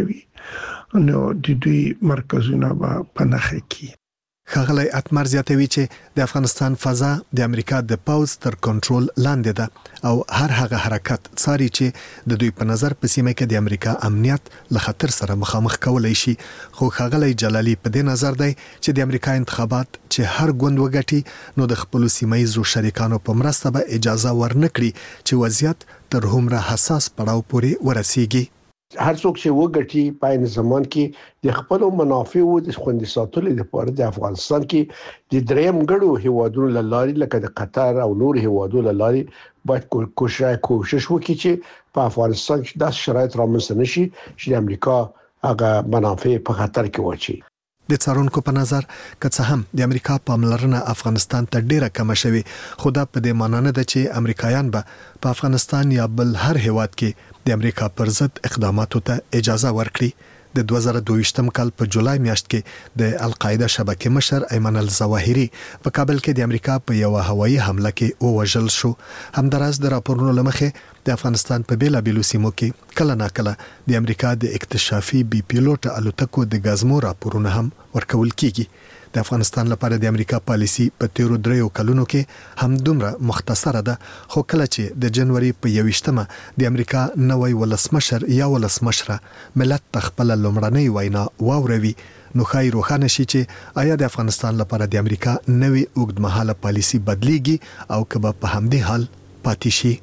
پیښوي نو د دوی مرکزونه به په نښه کې. ښاغلی اتمر زیاتوي چې د افغانستان فضا د امریکا د پوځ تر کنټرول لاندې ده او هر هغه حرکت څاري چې د دوی په نظر په سیمه کې د امریکا امنیت له خطر سره مخامخ کولای شي. خو ښاغلی جلالي په دې نظر دی چې د امریکا انتخابات چې هر ګوند وګټي نو د خپل سیمایي شریکانو په مرسته به اجازه ورنکړي چې وضعیت تر هومره حساس پړاو پورې ورسیږي. هر څوک چې وګټي په عین زمان کې د خپل منافعو د خوندي ساتلو لپاره د افغانستان کې د دریم ګړو هیوادونو لاري لکه د قطر او نور هیوادونو لاري باید کوشش کوشش وکړي چې په افغانستان کې د شرایط رامنځته نشي چې د امریکا هغه منافع په خطر کې واچي. د څارونکو په نظر که څه هم د امریکا پاملرنه افغانستان ته ډیره کمه شوې، خو دا په دې معنی نه ده چې امریکایان به په افغانستان یا بل هر هیواد کې د امریکا پر ضد اقداماتو ته اجازه ورکړي. د دوه زره دوه ویشتم کال په جولای میاشت کې د القاعده شبکې مشر ایمن الظواهری په کابل کې د امریکا په یو هوایي حمله کې ووژل شو. همداراز د راپورونو لمخې د افغانستان په بیلابیلو سیمو کې کله ناکله د امریکا د اکتشافي بي پیلوټ الوتکو د غازمو راپورونه هم ورکول کیږي. د افغانستان لپاره د امریکا پالیسی په تیرو دریو کلونو کې هم دومره مختصره ده، خو کله چې د جنوري په یوویشتمه د امریکا نوی ولسمشر یا ولسمشره ملت تخپل لومړنۍ وینا واوروي، نو خای روښانه شي چې آیا د افغانستان لپاره د امریکا نوی اوږدمهاله پالیسی بدلیږي او کبه په همدې حال پاتې شي.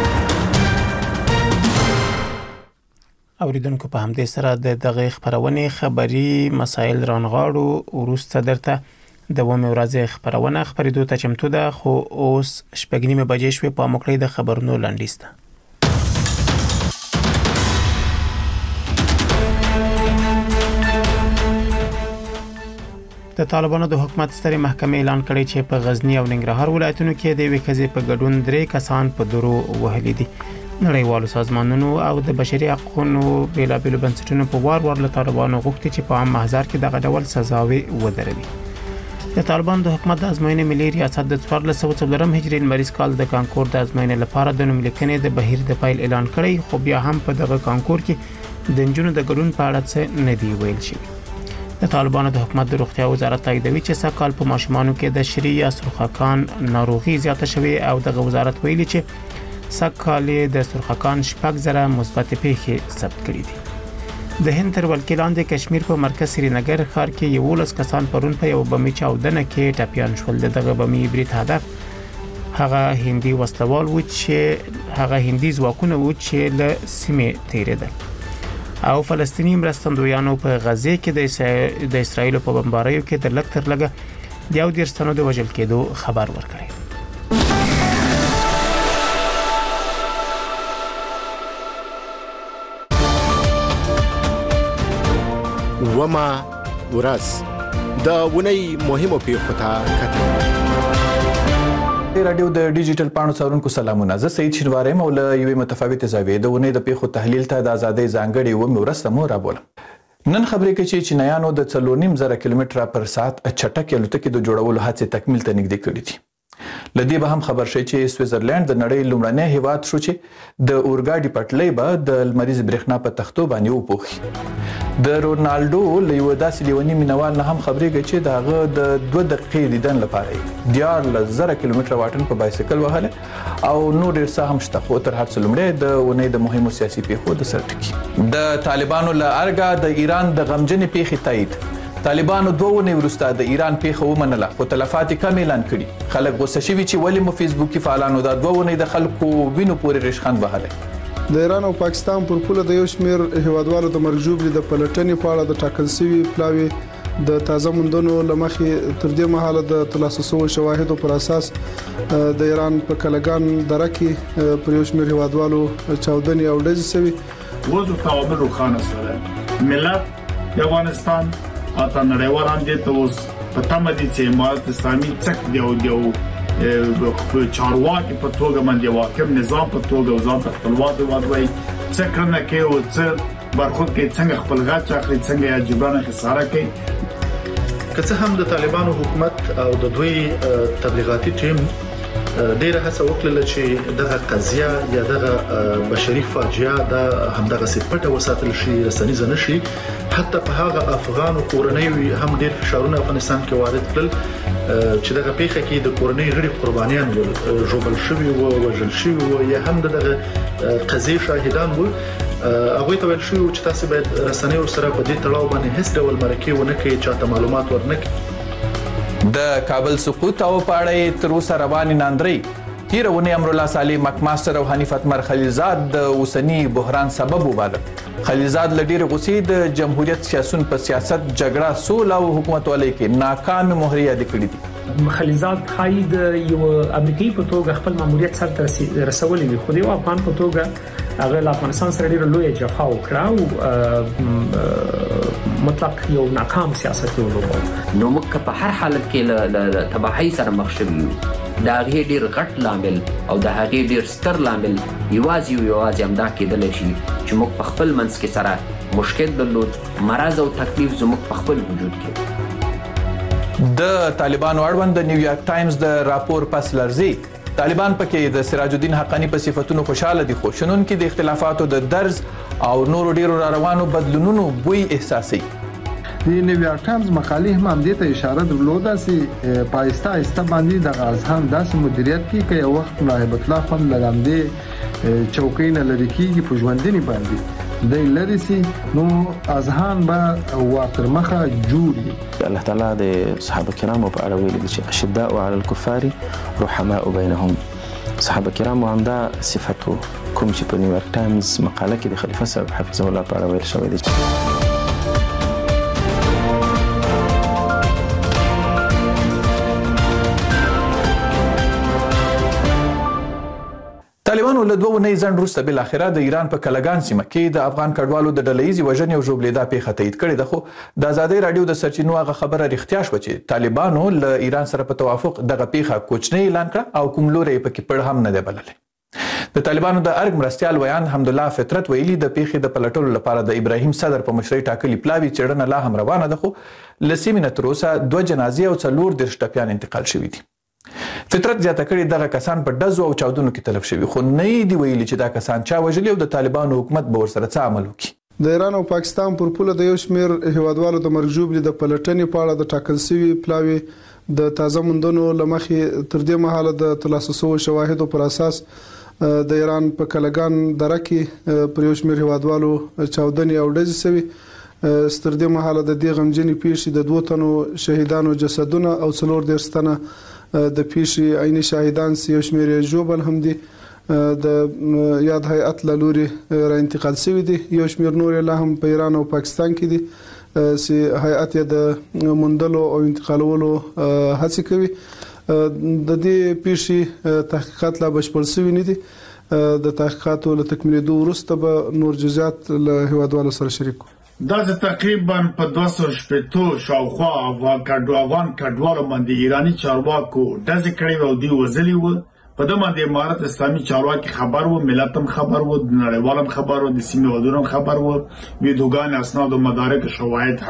اوریدونکو په همدې سره د دغه خبرونه خبري مسایل رانغاړو ورسته درته د ومه ورځې خبرونه خبرېدو ته چمتو ده، خو اوس شپږ نیمه بجې شوې په مکړې د خبرونو لاندېسته. د طالبانو د حکومت سترې محکمې اعلان کړی چې په غزنی او ننګرهار ولایتونو کې د وکزې په ګډون درې کسان په درو وهلي دي. نړیوالو سازمانونو او د بشري حقوقو بیلابیلو بنسټونو په وار وار له طالبانو غوښتي چې په عام محضر کې دغه ډول سزاوي ودروي. د طالبانو د حکومت د ازموینې ملي ریاست د څوارلس سوه څلورم هجري لمریز کال د کانکور د ازموینې لپاره د نوم لیکنې د بهیر د فایل اعلان کړی، خو بیا هم په دغه کانکور کې د انجونو د ګډون په اړه څه نه دی ویل شوی. د طالبانو د حکومت د روغتیا وزارت تاییدوي چې سږ کال په ماشومانو کې د شری یا سرخکان ناروغي زیاته شوې او د وزارت ویلي چې سږ کال د سرخکان شپږ زره مثبت پیښې ثبت کړي دي. د هند تر ولکې لاندې کشمیر په مرکز سرینګر ښار کې یولس کسان پرون په یو بمي چاودنه کې ټپیان شول. دغه بمي برید هدف هغه هندي وسلوال و چې هغه هندي ځواکونه و چې له سیمې تیریدل او فلسطینی مرستندویانو په غزه کې د اسرایل په بمباریو کې د لږ تر لږه د یو دېرش تنو د وژل کېدو خبر ورکړی. وما ورځ د ونی مهمو پیښو ته کتل. رادیو د ډیجیټل پاڼو څارونکو سلامونه، زه سید شینواری مولا یوې متفاوت زاویې د ونی د پیښو تحلیل ته د ازادۍ ځانګړي و مرسته مو رابولم. نن خبرې کوي چې چینایانو د څلور نیم زره کیلومتره پر ساعت چټکې الوتکې د جوړولو هڅې تکمیل ته نږدې کړې دي. لدی به هم خبر شي چې سویټزرلند د نړۍ لومړنی هیواد شو چې د اورګاډي پټلۍ به د لمریز برېښنا په تختو باندې وپوښي. د رونالډو له یو داسې لیونی مینوال نه هم خبرېږي چې دغه د دوه دقیقې دیدن لپاره دیار زره کیلومتره واټن په بایسکل وهله او نور ډیر څه هم شته، خو تر هر څه لومړی د ونې د مهمو سیاسي پیښو د سر ټکی د طالبانو له ارګه د ایران د غمجنې پیښې تایید. طالبانو دوه ونې وروسته د ایران پیښه ومنله، خو تلفات کم اعلان کړي. خلک غوسه شوي چې ولې مو فیسبوکي فعالانو دا دوه ونې د خلکو وینو پورې ریشخند وهلی. د ایران او پاکستان پر پوله د یو شمېر هیوادوالو د مرګ ژوبلې د پلټنې په اړه د ټاکل شوي پلاوي د تازه موندنو لمخې تر دې مهاله د ترلاسه شویو شواهدو پر اساس د ایران په کلګان دره کې پر یو شمېر هیوادوالو چاودنې او ډزې شوي. وضع تعامل روښانه سره ملت د افغانستان اته نړیوالان دي ته اوس په تمه دي چې امارات اسلامي څک دی او د چارواکي په توګه باندې واکم نظام په توګه ځان ته خپلواک وادوي څه کنه کې او څه برخود کې څنګه خپل غاټ اخلي څنګه یا جبران خساره کوي. که څه هم د طالبانو حکومت او د دوی تبلیغاتي ټیم ډیره هڅه وکړه چې دغه قضیه یا دغه بشري فاجعه د همدغه سپټه وساتل شي، رسنیز نه شي. حتی په هغه افغان کورنۍ هم ډیر فشارونه افغانستان کې وارد کړل چې دغه پیښه کې د کورنۍ غړي قربانیان ول، جوړل شوی او وژل شوی او یا هم دغه قضیه شاهدان ول. هغه ته ویل شو چې تاسو باید رسنۍ سره په دې تړاو باندې هیڅ ډول مرکه ونه کوي، چاته معلومات ورنکړي. د کابل سقوط او پاړې تر اوسه روانې ناندري. تیرونه امرالله صالح مکماستر او حنیف اتمر خلیلزاد د اوسنی بحران سبب وباله. خلیلزاد لډیر غوسی د جمهوریت سیاسون په سیاست جګړه سول او حکومت ولې کې ناکام مهر یاد کړی دي. خلیلزاد خای د یو امریکایي په توګه خپل ماموریت سره رسولې وي، خو د افغان په توګه هغه له افغانستان سره ډیر لوی جفا وکړه او مطلق یو ناکام سیاست یو لوبو. نو موږ په هر حالت کې له تباہي سره مخ شوو. دا هغه ډیر غټ لامل او دا هغه ډیر ستر لامل یوازې یوازې همدا کېدل شي چې موږ په خپل منځ کې سره مشکل درلود، مرض او تکلیف زموږ په خپل وجود کې. د طالبانو اړوند د نیویارک ټایمز د راپور پس لرزي طالبان پکې د سراج الدین حقانی په صفاتونو خوشاله دي، خو شنونکو د اختلافاتو د درز او نورو ډیرو روانو بدلونونو بوی احساسي. د نیویارک ټایمز مقالې هم دې ته اشاره درلوده چې په آهسته آهسته باندې د اذهان داسې مدیریت کې کې یو وخت ملاحب الله خان لګاندې چوکۍ نه لري کېږي په ژوندنی باندې د لری سي نو اذهان به واتر مخه جوړي. الله تعالی د صحابه کرامو په اړه ویلي چې اشداء علی الكفار رحماء بینهم. صحابه کرامو هم دا صفت کوم چې په نیویارک ټایمز مقاله کې د خلیفہ صاحب حفظه الله په اړه ویل شوی دی. طالبانو له دوه نه ځند وروسته بل اخره د ایران په کلګان سیمه کې د افغان کډوالو د ډلهیزي وژنې او ژوبلیدا پیښه تایید کړې ده، خو د ازادي رادیو د سرچینو هغه خبره رښتیا شوه چې طالبانو له ایران سره په توافق دغه پیښه کوچنی اعلان کړ او کوم لوري پکې پړ هم نه دی بللی. د طالبانو د ارګ مرستيال ویان حمدالله فطرت ویلي د پیښې د پلټلو لپاره د ابراهیم صدر په مشرۍ ټاکلي پلاوي چړنه لا هم روانه ده، خو لسیمینه تر اوسه دوه جنازې او څلور دیرش ټپیان انتقال شوي دي. فطرت زیاته کړې دغه کسان په ډزو او چاودنو کې تلف شوي، خو نه دی ویلي چې دا کسان چا وژلي او د طالبانو حکومت به ورسره څه عمل وکړي. د ایران او پاکستان پر پوله د یو شمېر هیوادوالو د مرګ ژوبلې د پلټنې په اړه د ټاکل شوي پلاوي د تازه موندنو له مخې تر دې مهاله د ترلاسه شویو شواهدو پر اساس د ایران په کلګان دره کې پر یو شمېر هیوادوالو چاودنې او ډزې شوي. ستر دې مهاله د دې غمجنې پیښې د دوه تنو شهیدانو جسدونه او څلور دیرش تنه د پیښې عیني شاهدان یو شمېر ژوبل هم دي د یاد هیئت له لوري را انتقال شوي دي. یو شمېر نور لا هم په ایران او پاکستان کې دي چې هیئت یې د موندلو او انتقالولو هڅې کوي. د دې پیښې تحقیقات لا بشپړ شوي نه دي. د تحقیقاتو له تکمیلېدو وروسته به نور جزئیات له هیوادوالو سره شریک کړو. دا تقریبا په دوه سوه شپږ شاوخوا افغان کډوالو کډوالو باندې ایرانی چارواکو داسې کړي او دی وزلي و. په دغه باندې امارت اسلامي چارواکي خبر وو، ملت هم خبر وو، نړیوال هم خبر وو، د سیمې ودونو هم خبر وو، ویډیوګان اسناد او مدارک شواهد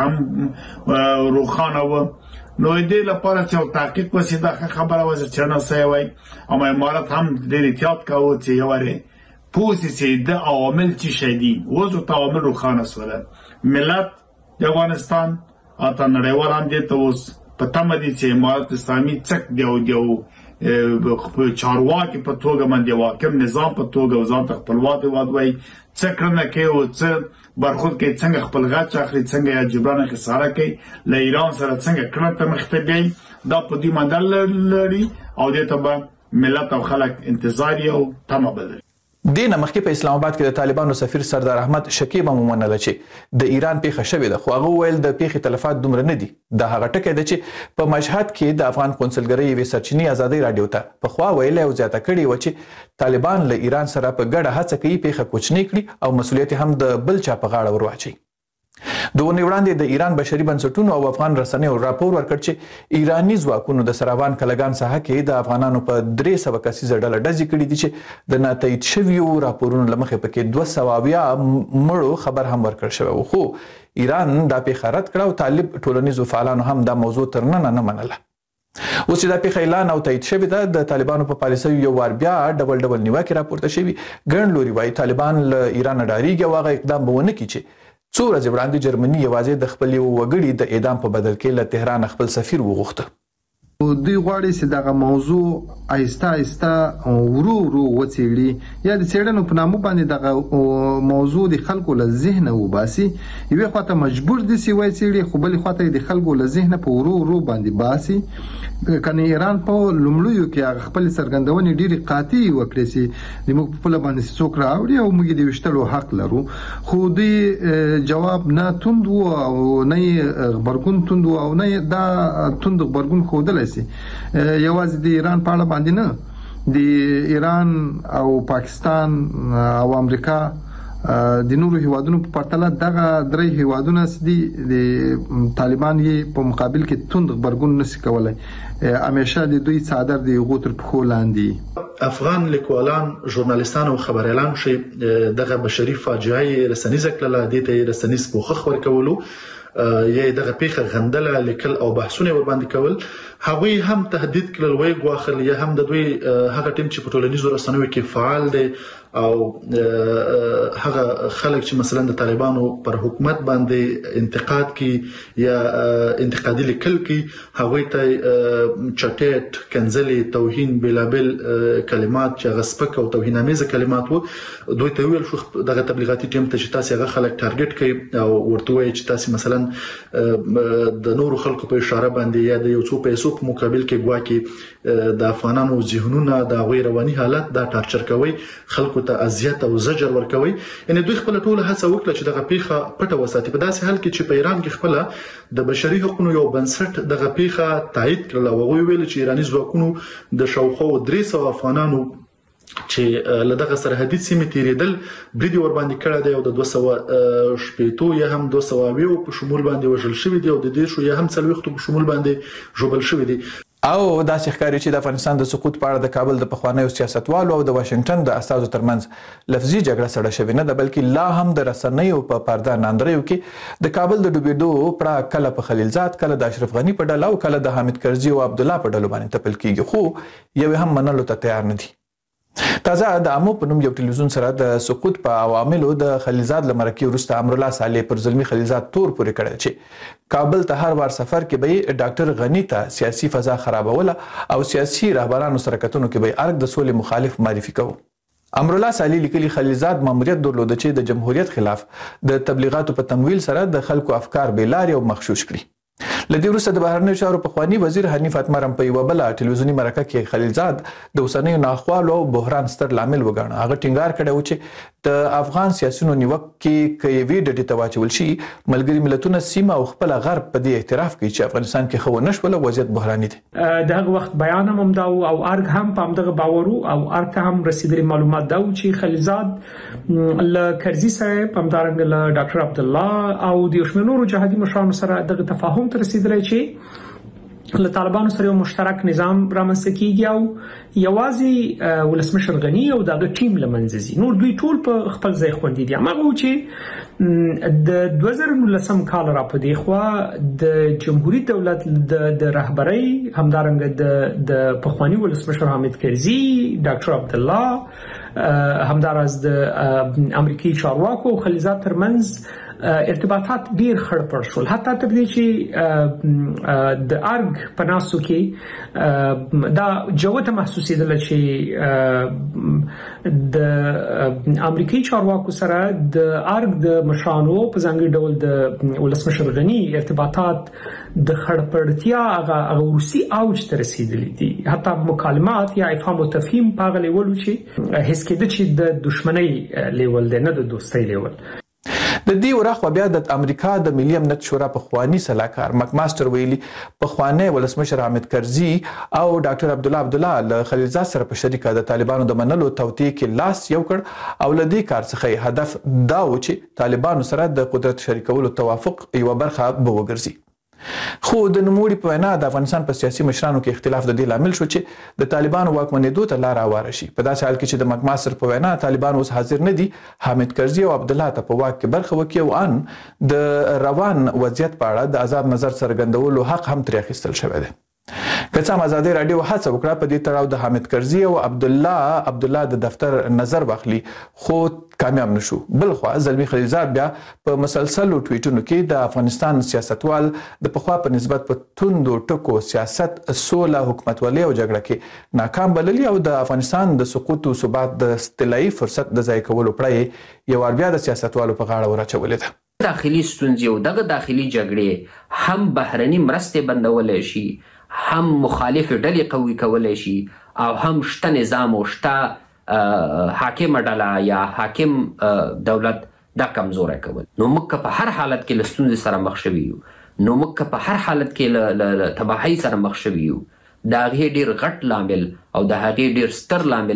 هم روخانه وو. نو دې لپاره چې تحقیق وسي دا خبره وځي چې نه سوي وای. اما امارت هم ډېر احتیاط کاوه چې یواره پوسی چې د عوامل چې شدي وځو تعامل روخانه سره ملت د افغانستان اته نړیوال هم دي ته اوس په تمه دي چې امارت اسلامي څک دیو دیو چارواکي په توګه باندې واکم نظام په توګه ځان ته خپلواک وادوي څکړه نه کوي او څه برخود کوي څنګه خپل غاچ اخلي څنګه یا جبران خساره کوي له ایران سره څنګه کړه ته مختبي دا په دې مدل لري او د ته ملت او خلک انتظار یو تمه بدل. دینه مخکې په اسلام آباد کې د طالبانو سفیر سردار احمد شکیب هم ومنله چې د ایران پیښه شوې ده، خو هغه ویل د پیښې تلفات دومره نه دي. دا هغه ټکی ده چې په مشهد کې د افغان قونسلګرۍ یوې سرچینې ازادي رادیو ته پخوا ویلې او زیاته کړې و چې طالبان له ایران سره په ګډه هڅه کوي پیښه کوچنۍ کړي او مسولیت هم د بل چا په غاړه ورواچي. د ونې وړاندې د ایران بشري بنسټونو او افغان رسنیو راپور ورکړ چې ایرانی ځواکونو د سراوان کلګان ساحه کې د افغانانو په درې سوه کسیزه ډله ډزې کړي دي چې د ناتایید شویو راپورونو له مخې پکې دوه سوه اویا مړو خبر هم ورکړل شوی و، خو ایران دا پیښه رد کړه او طالب ټولنیزو فعالانو هم دا موضوع تر ننه نه منله. اوس چې دا پیښه اعلان او تایید شوې ده د طالبانو په پالیسۍ یو وار بیا ډبل ډبل نیوکې راپورته شوي. ګڼ لوري وایي طالبان له ایران ډارېږي او هغه اقدام به ونه کړي چې څو ورځې وړاندې جرمني یوازې د خپل یو وګړي د اعدام په بدل کې له تهران خپل سفیر وغوښته. دوی غواړي چې دغه موضوع آهسته آهسته ورو ورو وڅېړي یا د څېړنو په نامه باندې دغه موضوع د خلکو له ذهنه وباسي. یوې خواته مجبور دي چې وڅېړي خو بلې خواته د خلکو له ذهنه په ورو ورو باندې باسي. کنه ایران په لومړیو کې خپل څرګندونې ډېرې قاطع وکړې چې د موږ په خپل باندې څوک راوړي او موږ د وشتلو حق لرو، خو دوی جواب نه توند وو او نه غبرګون توند وو او نه دا توند غبرګون ښودلی سي. یوازې د ایران په اړه باندې نه، د ایران او پاکستان او امریکا د نورو هیوادونو په پرتله دغه درې هیوادونه سدي د طالبان یې په مقابل کې توند خبرګون نشي کولای همیشه د دوی صادر دی غوتر په خولاندې افغان لیکوالان ژورنالیستان او خبريالان شي دغه بشري فاجعه رسنیزه کله د دې رسنیز پوخ خبر کولو یې دغه پیخه غندله لیکل او بحثونه ور باندې کول هغوی هم تهدید کړل وای غواخل یا هم د دوی هغه ټیم چې په ټولنیزو رسنیو کې فعال دي او هغه خلک چې مثلا د طالبانو پر حکومت باندې انتقاد کوي یا انتقادي لیکل کوي هغوی ته چټیټ کنزلي توهین بلابل کلمات چې غسپک او توهینامیز کلمات وو دوی ته ویل شو دغه تبلیغاتي ټیم ته چې تاسو هغه خلک ټارګټ کوي او ورته وایي چې تاسو مثلا د نورو خلکو په اشاره باندې یا د یو څو پیسو په مقابل کې ګواکي د افغانانو ذهنونه د غیر رواني حالت دا ټارچر کوي خلکو ته اذیت او زجر ورکوي یعنی دوی خپل ټول هڅه وکړه چې دغه پیخه پټه وساتي په داسې حال کې چې په ایران کې خپل د بشري حقوقو یو بنسټ دغه پیخه تایید کړل او ویل چې ایراني ځواکونو د شاوخوا درې سوه افغانانو چې لدغه سرحدي سیمې تیریدل بریدي ور باندې کړه دی او د دوه سوه شپېتو یا هم دوه سوه اویا په شمول باندې وژل شوی دی او د دې شو یا هم څلوېښتو په شمول باندې ژوبل شوی دی او دا ښکاري چې د افغانستان د سقوط په اړه د کابل د پخوانیو سیاستوالو او د واشنگټن د استازو ترمنځ لفظي جګړه سره شوې نه ده بلکې لا هم د رسنیو په پرده ناندریو کې د کابل د ډوبېدو پړه کله په خلیلزاد کله د اشرف غني په ډله او کله د حامد کرزي او عبد الله په ډلو باندې تپل کیږي خو یو هم منلو ته تیار نه دي تازه د امو په نوم یو ټلویزیون سره د سقوط په عواملو د خلیلزاد لمرکي وروسته امرالله صالح پر ظلمي خلیلزاد تور پورې کړل چې کابل ته هر وار سفر کې به ډاکټر غنی ته سیاسي فضا خرابوله او سیاسي رهبرانو سره کتونو کې به ارګ د سولې مخالف معرفي کوي امرالله صالح لیکلي خلیلزاد ماموریت درلود چې د جمهوریت خلاف د تبلیغاتو په تمویل سره د خلکو افکار بیلاري او مغشوش کړي لدی وروسته د بهرنیو چارو پخوانی وزیر حنیف اتمرم په یو بل ټلویزیونی مرکه کې خلیلزاد د اوسنیو ناخوالو او بحران ستر لامل وګاڼه هغه ټینګار کړی و چې د افغان سیاسيونو نیوک کې کوي د ډیټا واچول شي ملګری ملتونه سیمه او خپل غرب په دې اعتراف کوي چې افغانستان کې خو نشول وضعیت بحراني دي دغه وخت بیان هم دا او ارګ هم په دغه باورو او ارګ هم رسیدلي معلومات دا چې خلیلزاد ل کرزي سره په دارنګ ل ډاکټر عبد الله او د یشمنورو جهادي مشرانو سره دغه تفاهم تر رسیدلی چې له طالبانو سره یو مشترک نظام رامنځته کیږي او یوازې ولسمشر غنی او دغه ټیم لمنځي نور دوی ټول په خپل ځای خوندي دي هغه چې د دوه زره نولسم کال را پدې خو د جمهوریت دولت د رهبرۍ همدارنګ د د پخوانی ولسمشر حامد کرزي ډاکټر عبد الله همدارز د امریکایي چارواکو خلیلزاد ترمنځ ارتباطات ډیر خړ پړ شول حتی تر دې چې د ارګ پناسو کې دا جوته محسوسیدل چې د امریکایي چارواکو سره د ارګ د مشرانو په ځانګړي ډول د ولسمشر غنی ارتباطات د خړ پړتیا هغه روسي اوج ته رسیدلي دي حتی مکالمات یا افهام او تفهیم په غلي ولو چې هیڅ کېد چې د دښمنۍ لیول دی نه د دوستۍ لیول د دې ورخ بیا د امریکا د ملي امنیت شورا په خواني سلاکار مک ماستر ویلي په خواني ولسمشر حامد کرزي او ډاکټر عبد الله عبد الله له خلیلزاد سره په شریکه د طالبانو د منلو توطئه کې لاس یو کړ او لدی کار څخه هدف دا و چې طالبانو سره د قدرت شریکولو توافق یو برخه به وګرځي خو د نوموړي په وینا د افغانستان په سیاسي مشرانو کې اختلاف د دې لامل شو چې د طالبانو واکمنېدو ته لار هواره شي په داسې حال کې چې د مک ماستر په وینا طالبان اوس حاضر نه دي حامد کرزي او عبد الله ته په واک کې برخه وکړي او ان د روان وضعیت په اړه د آزاد نظر څرګندولو حق هم ترې اخیستل شوی دی که څه ازادي رادیو هڅه وکړه په دې تړاو د حامد کرزي او عبد الله عبد الله د دفتر نظر واخلي خو کامیاب نشو بل خو زلمی خلیلزاد بیا په مسلسل ټویټونو کې د افغانستان سیاستوال د پخوا په نسبت په توندو ټکو سیاست سوله حکومتولي او جګړه کې ناکام بللي او د افغانستان د سقوط او ثبات د استلایي فرصت د ځای کولو پړې یو بیا د سیاستوالو په غاړه ورچولې ده داخلي ستونزې او دغه داخلي جګړې هم بهرني مرستې بندولې شي هم مخالف ډلې قوي کولای شي او هم شته نظام او شته حاکم ډله یا حاکم دولت دا کمزوری کول نو موږ په هر حالت کې له ستونزې سره مخ شوي یو نو موږ په هر حالت کې له تباهۍ سره مخ شوي یو د هغې ډېر غټ لامل او د هغې ډېر ستر لامل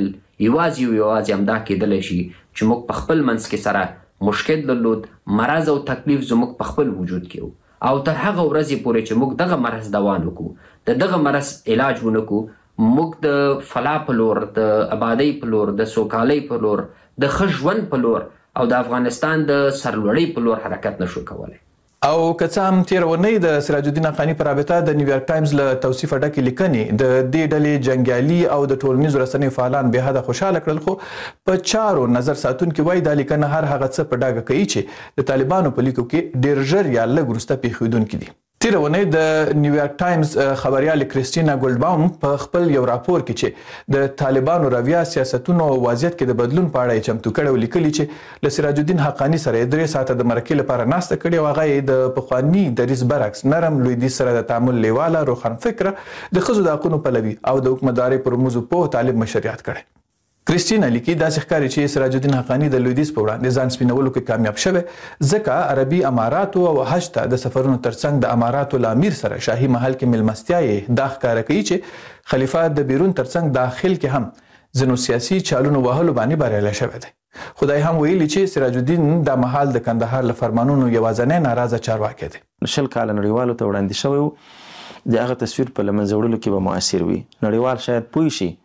یوازې یوازې همدا کېدلی شي چې موږ په خپل منځ کې سره مشکل درلود، مرض او تکلیف زموږ په خپل وجود کې و، او تر هغه ورځې پورې چې موږ دغه مرض دوا نه کړو، د دغه مرض علاج ونه کړو، موږ د فلاح په لور، د آبادۍ په لور، د سوکالۍ په لور، د ښه ژوند په لور او د افغانستان د سرلوړۍ په لور حرکت نشو کولی. او که څه هم تېره اونۍ د سراج الدین حقاني په رابطه د نیویارک ټایمز له توصیفه ډکې لیکنې د دې ډلې جنګیالي او د ټولنیزو رسنیو فعالان بې حده خوشحاله کړل، خو په چارو نظر ساتونکي وایي دا لیکنه هر هغه څه په ډاګه کوي چې د طالبانو په لیکو کې ډېر ژر یا لږ وروسته پېښېدونکي دي. تېره اونۍ د نیویارک ټایمز خبریال کریسټینا ګولډباوم په خپل یو راپور کې چې د طالبانو رویه، سیاستونو او وضعیت کې د بدلون په اړه یې چمتو کړی او لیکلي چې له سراج الدین حقاني سره یې درې ساعته د مرکې لپاره ناسته کړې او هغه یې د پخواني دریځ برعکس نرم لویدیځ سره د تعامل لیواله، روښانفکره، د ښځو د حقونو پلوي او د حکومتدارۍ پر موضوع پوه طالب مشریات کړی. کریسټینا لیکي داسې ښکاري چې سراج الدین حقاني د لویدیځ په وړاندې ځان سپینولو کې کامیاب شوی، ځکه عربي اماراتو او حج ته د سفرونو ترڅنګ د اماراتو له امیر سره شاهي محل کې مېلمستیا یې دا ښکاره کوي چې خلیفه د بیرون ترڅنګ داخل کې هم ځینو سیاسي چالونو وهلو باندې بریالی شوی دی. خدای هم ویلي چې سراج الدین دا مهال د کندهار له فرمانونو یوازینی ناراضه چارواکی دی. شل کاله نړیوالو ته وړاندې شوی و، د هغه تصویر په له منځه وړلو کې به مؤثر وي. نړیوال شاید پوه شي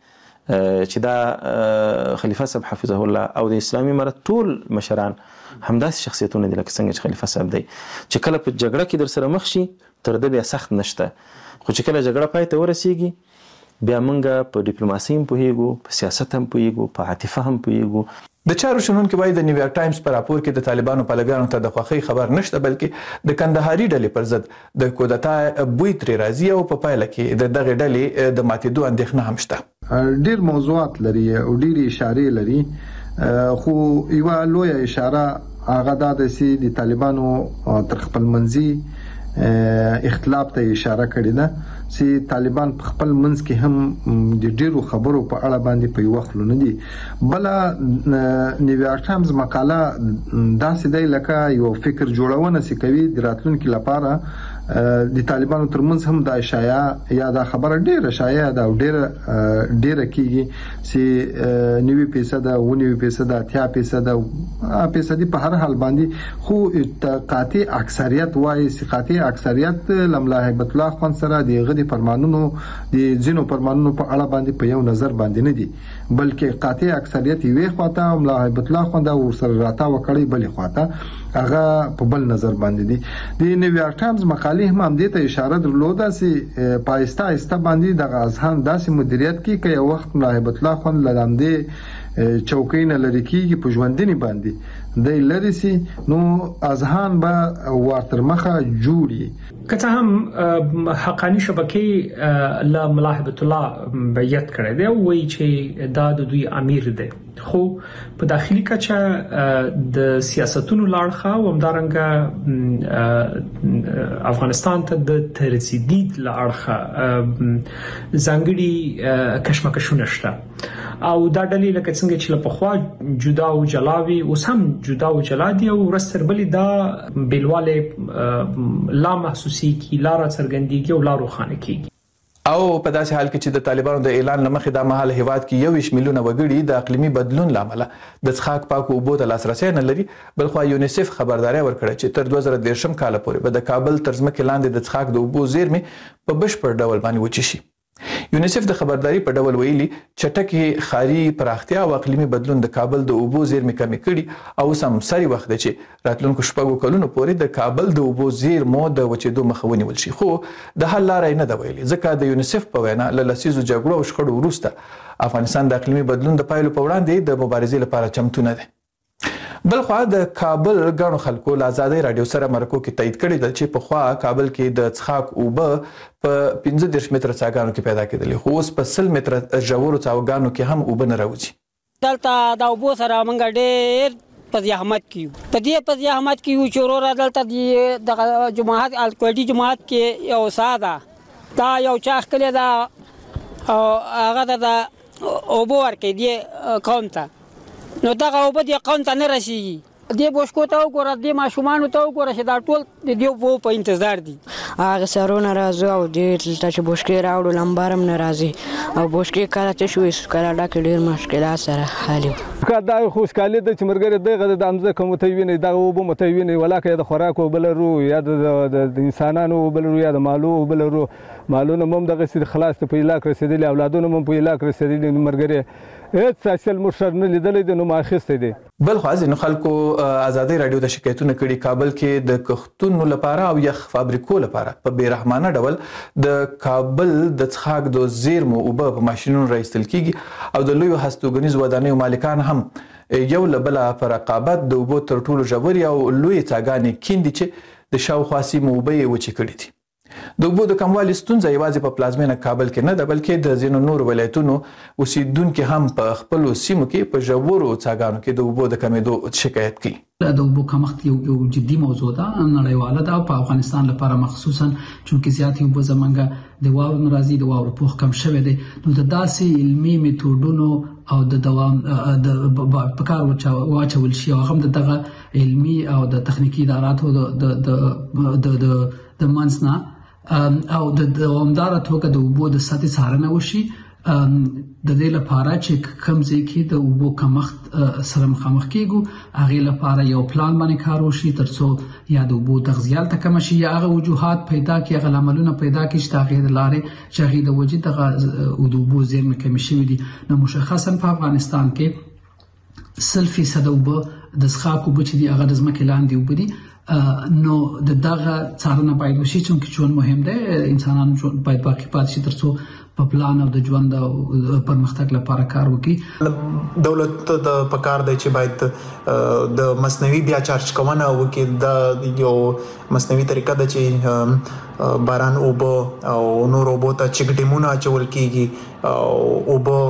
چې دا خلیفه صاحب حفظه الله او د اسلامي امارت ټول مشران همداسې شخصیتونه دي لکه څنګه چې خلیفه صاحب دی، چې کله په جګړه کې در سره مخ شي تر ده بیا سخت نشته، خو چې کله جګړه پای ته ورسیږي بیا موږ په ډیپلوماسي هم پوهیږو، په سیاست هم پوهیږو، په عاطفه هم پوهیږو. د چارو شنونکي وایي د نیویارک ټایمز په راپور کې د طالبانو پلویانو ته د خوښۍ خبر نشته، بلکې د کندهاري ډلې پر ضد د کودتا بوی ترې راځي او په پایله کې د دغې ډلې د ماتېدو اندېښنه هم شته. ډیر موضوعات لري او ډیرې اشارې لري، خو یوه لویه اشاره هغه دا ده چې د طالبانو تر خپلمنځي اختلاف ته اشاره کړې ده چې طالبان په خپل منځ کې هم د ډیرو خبرو په اړه باندې په یو خلو نه دي. بل نیویارک ټایمز مقاله داسې دی لکه یو فکر جوړونه چې کوي د راتلونکي لپاره د طالبانو ترمنځ هم دا شایعه یا دا خبره ډیره شایعه ده او ډیره ډیره کیږي چې نوي فیصد او نوي فیصد اتیا فیصد او فیصد په هر حال باندې، خو قاطع اکثریت وایي چې قاطع اکثریت لملا هیبت الله خان سره د غدي فرمانونو د زینو فرمانونو په اړه باندې په یو نظر باندې نه دي، بلکې قاطع اکثریت یې خواته لملا هیبت الله خان دا ورسره راتا وکړي، بلې خواته هغه په بل نظر باندې دي. د نیویارک ټایمز مقاله هم هم دې ته اشاره درلوده چې پایسته آیسته باندې د اذهان داسې مدیریت کې کې یو وخت ملاحبت الله خان لاندې چوکۍ نه لري کېږي په ژوندنی باندې د لری سي نو اذهان به ورتر مخه جوړي. که هم حقانی شبکې لا ملاحبت الله بیعت کړی دی او وایي چې دا د دوی امیر دی، خو په داخلي کچه د سیاستونو لاړخه او همدارنګه افغانستان ته د ترسیدید لاړخه ځانګړي کشمکشونه شته او دا ډلې لکه څنګه چې په خوا جدا او جلاوي اوس هم جدا او جلا دي او رستربلي دا بیلواله لا محسوسي کی لاره څرګندېږي او لا روښانه کیږي. او په داسې حال کې چې د طالبانو د اعلان لمخې د مهال هیواد کې یو ویشت میلیونه وګړي د اقلیمي بدلون لامل د څښاک پاکو اوبو ته لاسرسي نه لري، بلخو یونیسف خبرداري ورکړه چې تر دوه زره دېرشم کال پورې به د کابل تر ځمکې لاندې د څښاک د اوبو زیرمې په بشپړ ډول باندې وچې شي. یونیسف د خبرداري په ډول ویلي چټکي خاري پراختیا او اقلیمي بدلون د کابل د اوبو زیرمې کمې کړي او سم سری وخت دی چې راتلونکو شپږو کلونو پورې د کابل د اوبو زیرمو د وچېدو مخه ونیول شي، خو د حل لاره نه ده ویلي، ځکه د یونیسف په وینا له لسیزو جګړو او شخړو وروسته افغانستان د اقلیمي بدلون د پایلو په وړاندې د مبارزې لپاره چمتو نه دی. بلخوا د کابل غاڼو خلکو له آزادۍ رادیو سره مرکو کې تایید کړی دی چې په خوا کابل کې د څښاک اوبه په پنځه دېرش متره څاګانو کې پیدا کېدلې، خو اوس په سل متره ژورو څاګانو کې هم اوبه نه راوځي. دلته د اوبو سره موږ ډېر په زحمت کې په دې په زحمت کې چې ورور دلته د جماعت الکوټي جماعت کې یو ساده دا یو چاخ کړی دا او هغه د اوبو ورکې دی قوم ته، نو دغه اوبه دې قوم ته نه رسیږي. دې بوشکو ته وګوره، دې ماشومانو ته وګوره چې دا ټول د دې اوبو په انتظار دي. هغه سرونه راځي او دې دلته چې بوشکې راوړو لمبر هم نه راځي او بوشکې کله تش وي کله ډکې ډېر مشکلات سره حل وي دا خوشحالي ده چې ملګري دغه د مځکه مو ته ویني دغه اوبه مو ته ویني ولاکه د خوراک اوبه لرو یا د انسانانو اوبه لرو یا د مالو اوبه لرو مالونه هم دغسې خلاص ته په علاق رسېدلي اولادونه هم په علاق رسېدلي نو ملګري هېڅ حاصل موږ شر نه لیدلی دی نو ما اخیستی دی. بل خوا ځینو خلکو ازادۍ راډیو ته شکایتونه کړي کابل کې د کښتونو لپاره او یخ فابریکو لپاره په بې رحمانه ډول د کابل د څښاک د زیرمو اوبه په ماشینونو راایستل کیږي او د لویو هستوګنیزو ودانیو مالکان هم یو له بله په رقابت د اوبو تر ټولو ژورې او لویې څاګانې کیندي چې د شاوخوا سیمو اوبه یې وچې کړي دي. د اوبو د کموالي ستونزه یوازې په پلازمینه کابل کې نه ده بلکې د ځینو نورو ولایتونو اوسیدونکي هم په خپلو سیمو کې په ژورو څاګانو کې د اوبو د کمیدو شکایت کوي. د اوبو کمښت یو یو جدي موضوع ده نړیواله ده او په افغانستان لپاره مخصوصا چونکې زیاتې اوبه زمونږ د واورو نه راځي د واورو پوښ کم شوی دی نو د داسې علمي میتودونو او د دوام د په کار واچول شي او هم دغه علمي او د تخنیکي اداراتو د د د منځ نه او د دوامداره توګه د اوبو د سطحې څارنه وشي د دې لپاره چې کوم ځای کې د اوبو کمښت سره مخامخ کیږو هغې لپاره یو پلان باندې کار وشي تر څو یا د اوبو تغذیه هلته کمه شي یا هغه وجوهات پیدا کړي هغه لاملونه پیدا کړي چې د هغې د لارې چې هغې د وجې دغه د اوبو زیرمې کمې شوي دي. نو مشخصا په افغانستان کې سل فیصده اوبه د څښاک اوبه چې دي هغه د ځمکې لاندې اوبه دي نو د دغه څارنه باید وشي چونکې ژوند مهم دی انسانان باید باقي پاتې شي تر څو په پلان او د ژوند او پرمختګ لپاره کار وکړي. دولت د پکار دی چې باید د مصنوعي بیا چارج کوونه وکړي د یو مصنوعي طریقه ده چې باران اوبه او نور اوبو ته چک ډیمونه اچول کیږي او اوبه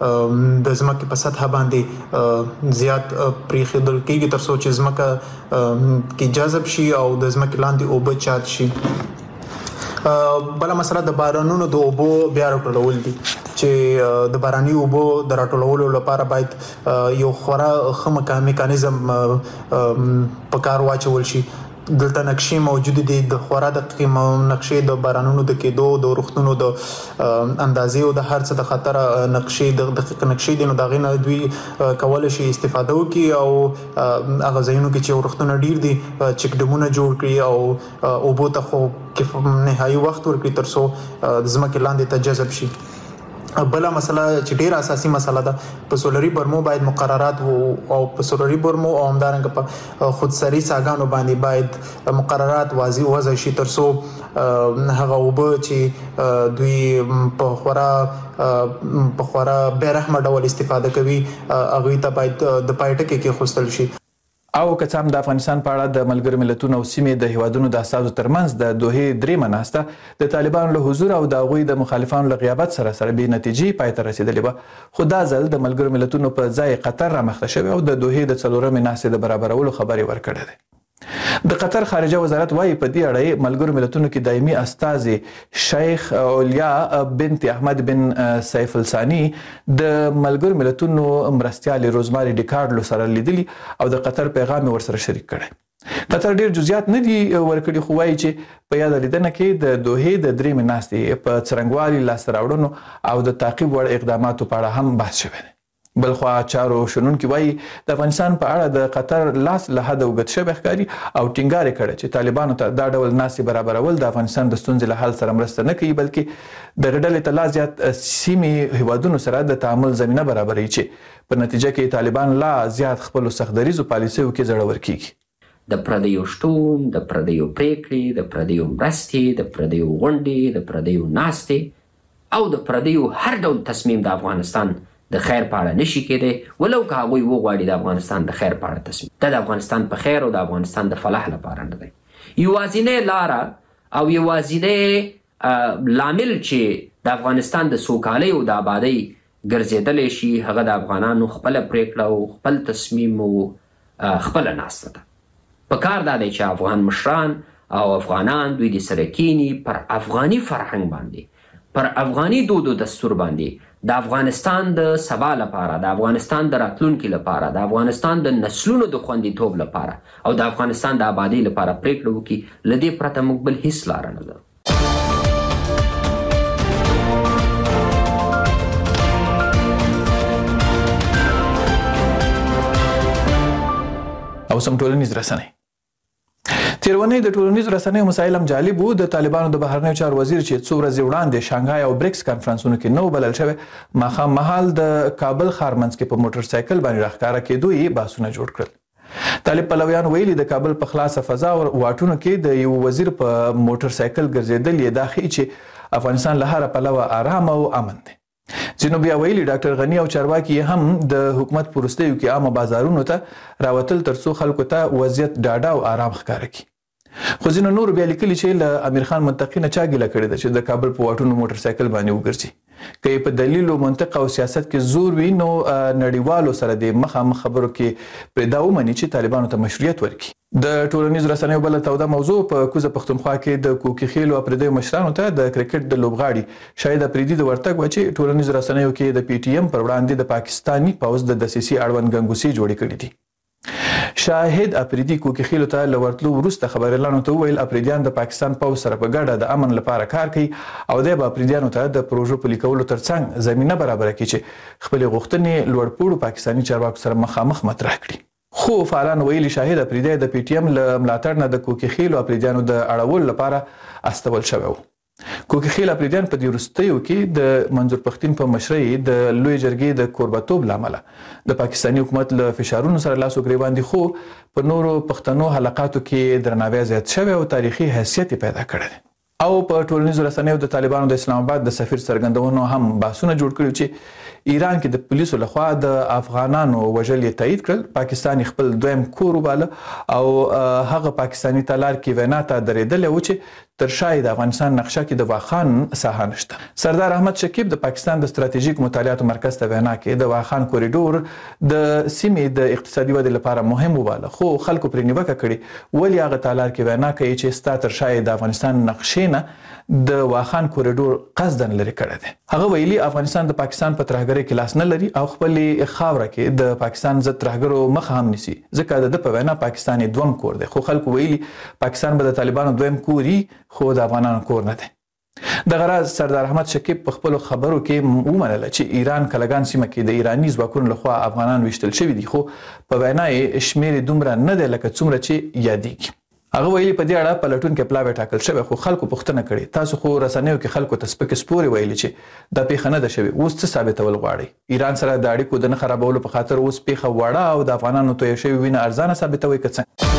د ځمکې په سطح باندې زیات پریښودل کیږي تر څو چې ځمکه کې جذب شي او د ځمکې لاندې اوبه چارج شي. بله مسله د بارانونو د اوبو بیا راټولول دي چې د باراني اوبو د راټولولو لپاره باید یو خورا ښه میکانیزم په کار واچول شي. دلته نقشې موجود دي د خورا دقیقې نقشې د بارانونو د کېدو د روغتونو د اندازې او د هر څه د خطر نقشې د دقیق نقشې دي نو د هغې نه دوی کولی شي استفاده وکړي او هغه ځایونو کې چې روغتونه ډیر دي چک ډیمونه جوړ کړي او اوبو ته خو نهایي وخت ورکړي تر څو د ځمکې لاندې ته جذب شي. بله مسله چې ډیره اساسي مسله ده په سولري برمو باید مقررات او په سولري برمو او همدارنګه په خودسري څاګانو باندې باید مقررات واضح وضع شي تر څو هغه اوبه چې دوی په خورا په خورا بې رحمه ډول استفاده کوي هغوی ته باید د پای ټکي کې خوستل شي. او که څه هم د افغانستان په اړه د ملګرو ملتونو او سیمې د هیوادونو د اساسو ترمنځ د دوحې درېیمه ناسته د طالبانو له حضور او د هغوی د مخالفانو له غیابت سره سره بې نتیجې پای ته رسېدلې وه خو دا ځل د ملګرو ملتونو په ځای قطر رامخته شوی او د دوحې د څلورمې ناستې د برابرولو خبر یې ورکړی دی. د قطر خارجه وزارت وايي په دې اړه ملګرو ملتونو کې دایمي استازي شیخ اولیا بنت احمد بن سیف الثانی د ملګرو ملتونو مرستیال روزماري ډیکارډلو سره لیدلي او د قطر پیغام ورسره شریک کړی. قطر ډیر جزئیات نه دي ورکړي خو وايي چې په یاد لیدنه کې د دوحې د درېیمې ناستې په څرنګوالي لاسته راوړنو او د تعقیب وړ اقداماتو په اړه هم بحث شوی دی. بلخوا چارو شنونکي وایي د افغانستان په اړه د قطر لاس له حده اوږد شوی ښکاري او ټینګار یې کړی چې طالبانو ته دا ډول ناستې برابرول د افغانستان د ستونزې له حل سره مرسته نه کوي بلکې دغه ډلې ته لا زیات سیمې هیوادونو سره د تعامل زمینه برابروي چې په نتیجه کې طالبان لا زیات خپلو سختدریزو پالیسیو کې زړور کیږي. د پردیو شتون، د پردیو پریکړې، د پردیو مرستې، د پردیو غونډې، د پردیو ناستې او د پردیو هر ډول تصمیم د افغانستان د خیر په اړه نشي کېدی ولو که هغوی وغواړي د افغانستان د خیر په اړه تصمیم. دا د افغانستان په خیر او د افغانستان د فلاح لپاره نه دی. یوازینی لاره او یوازینی لامل چې د افغانستان د سوکالۍ او د آبادۍ ګرځېدلی شي هغه د افغانانو خپله پریکړه او خپل تصمیم او خپله ناسته ده. په کار دا دی چې افغان مشران او افغانان دوی د سره کینی پر افغاني فرهنګ باندې پر افغاني دود او دستور باندې د افغانستان د سبا لپاره، د افغانستان د راتلونکي لپاره، د افغانستان د نسلونو د خوندیتوب لپاره او د افغانستان د آبادی لپاره پریکړه وکړي، له دې پرته موږ بل هیڅ لاره نه لرو. او سم ټولنیز رسنۍ. تیرونی د ټولنیز رسنیو مسایل هم جالب وو. د طالبانو د بهرنیو چارو وزیر چې څو ورځې وړاندې شانګهای او بریکس کانفرنسونو کې نو بلل شوی، ماښام مهال د کابل ښار منځ کې په موټر سایکل باندې راښکاره کېدو یې بحثونه جوړ کړل. طالب پلویان ویلي د کابل په خلاصه فضا او واټونو کې د یو وزیر په موټر سایکل ګرځېدل یې دا ښیي چې افغانستان له هره پلوه آرام او امن دی. ځینو بیا ویلي ډاکټر غني او چارواکي هم د حکومت په وروستیو کې عامه بازارونو ته راوتل ترڅو خلکو ته وضعیت ډاډه او آرام ښکاره کړي. خو ځینو نور بیا لیکلي چې له امیر خان منطقي نه چا ګیله کړې ده چې د کابل په واټونو موټر سایکل باندې وګرځي. که یې په دلیل او منطق او سیاست کې زور وي نو نړیوالو سره د مخامخ خبرو کې پرې دا ومني چې طالبانو ته مشروعیت ورکړي. د ټولنیزو رسنیو بله توده موضوع په کوزه پښتونخوا کې د کوکي خیلو اپریدیو مشرانو ته د کرکټ د لوبغاړي شاهد اپریدي د ورتګ و چې ټولنیزو رسنیو کې د پی ټی ایم پر وړاندې د پاکستانی پوځ د دسیسې اړوند ګنګوسې جوړې کړې دي. شاهد اپریدي کوکي خیلو ته له ورتلو وروسته خبريالانو ته وویل اپریدیان د پاکستان پوځ سره په ګډه د امن لپاره کار کوي او دی به اپریدیانو ته د پروژو پلي کولو ترڅنګ زمینه برابره کړي چې خپلې غوښتنې لوړپوړو پاکستاني چارواکو سره مخامخ مطرح کړي. خو فعالان ویلي شاهد اپریدی د پی ټی ایم له ملاتړ نه د کوکي خیلو اپریدیانو د اړولو لپاره استول شوی و. کوکي خیل اپریدیان په دې وروستیو کې د منظور پښتین په مشرۍ د لوی جرګې د کوربتوب له امله د پاکستاني حکومت له فشارونو سره لاس و ګریوان دي، خو په نورو پښتنو حلقاتو کې درناوی زیات شوی او تاریخي حیثیت پیدا کړی دی. او په ټولنیزو رسنیو د طالبانو د اسلام آباد د سفیر څرګندونو هم بحثونه جوړ کړي چې ایران کې د پولیسو لخوا د افغانانو وژل یې تایید کړل. پاکستان خپل دویم کور وباله او هغه پاکستاني تالار کې وینا ته درېدلی و چې تر شا د افغانستان نقشه کې د واخان ساحه نشته. سردار احمد شکیب د پاکستان د ستراتیژیک مطالعاتو مرکز ته وینا کې د واخان کوریډور د سیمې د اقتصادي ودې لپاره مهم وباله، خو خلکو پرې نیوکه کړې ولې هغه تالار کې وینا کوي چې ستا تر شا د افغانستان نقشې نه د واخان کوریډور قصدن لري کړی دی. هغه ویلي افغانستان د پاکستان په ترهګرۍ کې لاس نه لري او خپلې خاوره کې د پاکستان ضد ترهګرو مخه هم نیسي، ځکه د په وینا پاکستان یې دویم کور دی. خو خلکو ویلي پاکستان به د طالبانو دویم کوري خو د افغانانو کور نه دی. د غراض سردار احمد شکیب په خپل خبرو کې ومنله چې ایران کلګان سیمه کې د ایرانی ځواکونو لخوا افغانان وشتل شوي دي، خو په وینا یې شمیر دومره نه دی لکه څومره چې یادېږي. هغه ویلي په دې اړه پلټونکي پلاوی ټاکل شوی، خو خلکو پوښتنه کړې تاسو خو رسنیو کې خلکو ته سپکې سپورې ویلي چې دا پیښه نه ده شوې، اوس څه ثابتول غواړئ؟ ایران سره د اړیکو د نه خرابولو په خاطر اوس پیښه وړه او د افغانانو تویه شوې وینه ارزانه ثابتوئ که څنګه؟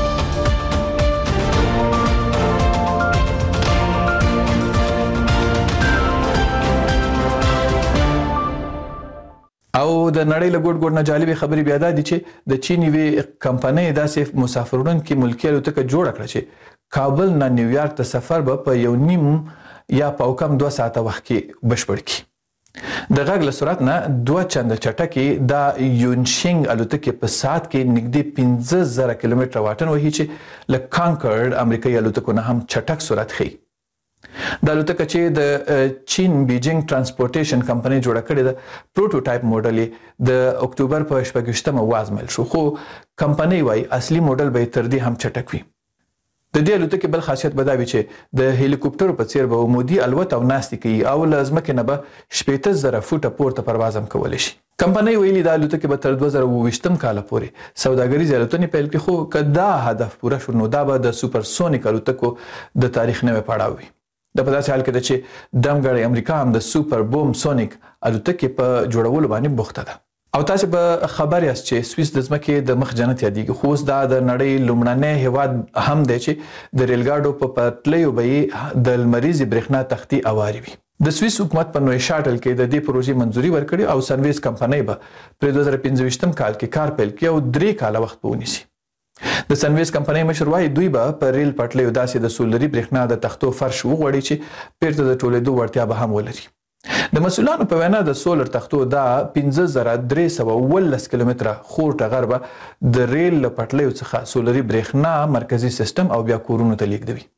او د نړۍ له ګوټ ګوټ نه جالبې خبرې بیا دا دي چې د چین یوې کمپنۍ داسې مسافروړونکې ملکي الوتکه جوړه کړه چې کابل نه نیویارک ته سفر به په یو نیم یا په کم دوه ساعته وخت کې بشپړ کړي. د غږ له سرعت نه دوه چنده چټکې د یونشینګ الوتکې په ساعت کې نږدې پنځه زره کیلومتره واټن وهي چې له کانکرډ امریکایي الوتکو نه هم چټک سرعت ښیي. د الوتکه چې د چین بیجینګ ترانسپورټیشن کمپنۍ جوړه کړې ده پروټوټایپ موډل یې د اکتوبر په شپږویشتمه وازمایل شو، خو کمپنۍ وایي اصلي موډل به یې تر دې هم چټک وي. د دې الوتکې بل خاصیت به دا وي چې د هلیکوپټرو په څیر به عمودي الوت او ناستې کوي او له ځمکې نه به شپېته زره فوټه پورته پرواز هم کولی شي. کمپنۍ ویلي دا الوتکې به تر دوه زره اوه ویشتم کاله پورې سوداګریزې الوتنې پیل کړي، خو که دا هدف پوره شو نو دا به د سوپرسونیک الوتکو د تاریخ نوی پړاو وي. د په داسې حال کې ده چې دمګړی امریکا هم د سوپر بوم سونیک الوتکې په جوړولو باندې بوخته ده. او تاسو به خبر یاست چې سویس د ځمکې د مخ جنت یادېږي، خو اوس دا د نړۍ لومړنی هیواد هم دی چې د ریل ګاډو په پټلیو به یې د لمریزې برېښنا تختې اوارې وي. د سویس حکومت په نوی شاټل کې د دې پروژې منځوري ورکړې او سنویز کمپنۍ به په دوه زره پنځه ویشتم کال کې کار پیل کړي او درې کاله وخت به ونیسي. د سنویز کمپنۍ مشر وایي دوی به په ریل پټلیو داسې د سولري برېښنا د تختو فرش وغوړي چې بیرته د ټولېدو وړتیا به هم ولري. د مسؤلانو په وینا د سولر تختو دا پنځه زره درې سوه اوولس کیلومتره خور ټغر به د ریل له پټلیو څخه سولري برېښنا مرکزي سیستم او بیا کورونو ته لیږدوي.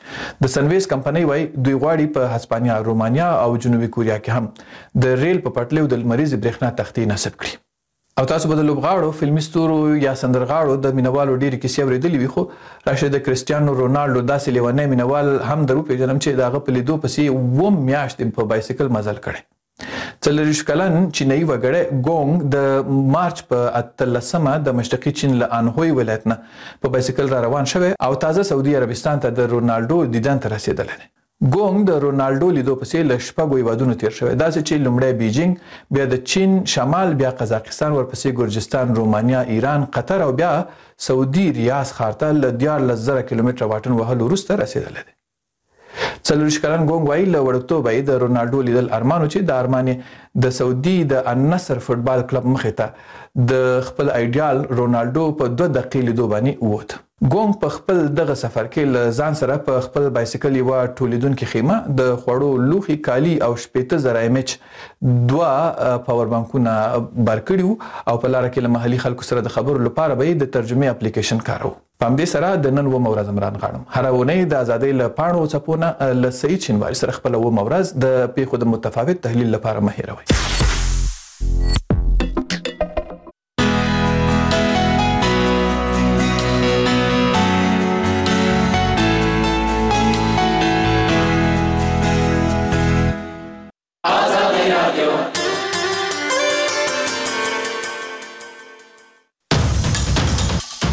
د سنویس کمپنۍ وای دوی غواړي په هسپانیا، رومانیا او جنوبي کوریا کې هم د ریل په پټلیو د لمریز برېښنا تختې نصب کړي. او تاسو به د لوبغاړو، فلمي ستورو یا سندرغاړو د مینوالو ډېرې کیسې اورېدلې وي، خو راشد د کرسټیانو رونالډو داسې لیونی مینوال هم در وپېژنم چې د هغه په لیدو پسې اووم میاشتې په بایسکل مزل کړی. څلوېښت کلن چینایي وګړی ګونګ د مارچ په اتلسمه د مشرقي چین له انهوی ولایت نه په بایسکل را روان شوی او تازه سعودي عربستان ته د رونالډو دیدن ته رسېدلی دی. ګونګ د رونالډو لیدو پسې له شپږو هیوادونو تیر شوی، داسې چې لومړی بیجینګ، بیا د چین شمال، بیا قزاقستان، ورپسې ګرجستان، رومانیا، ایران، قطر او بیا سعودي ریاض ښار ته له دیارلس زره کیلومتره واټن وهلو وروسته رسېدلی دی. څلوېښت کلن ګونګ وایي له وړکتوبه یې د رونالډو لیدل ارمان و چې د ارمان یې د سعودي د النصر فوټبال کلب مخې ته د خپل ایډیال رونالډو په دوه دقیقې لیدو باندې ووت. ګونګ په خپل دغه سفر کې له ځان سره په خپل بایسکل یوه ټولیدونکې خیمه، د خوړو لوښي، کالي او شپېته زره ایم ایچ دوه پاور بانکونه بار کړي وو او په لاره کې له محلي خلکو سره د خبرو لپاره به یې د ترجمې اپلیکیشن کاروه. په همدې سره د نن اوومه ورځ عمران غاړم. هره اونۍ د ازادۍ له پاڼو څپو نه له سعید شینواري سره خپله اوومه ورځ د پیښو د متفاوت تحلیل لپاره مه هېروئ.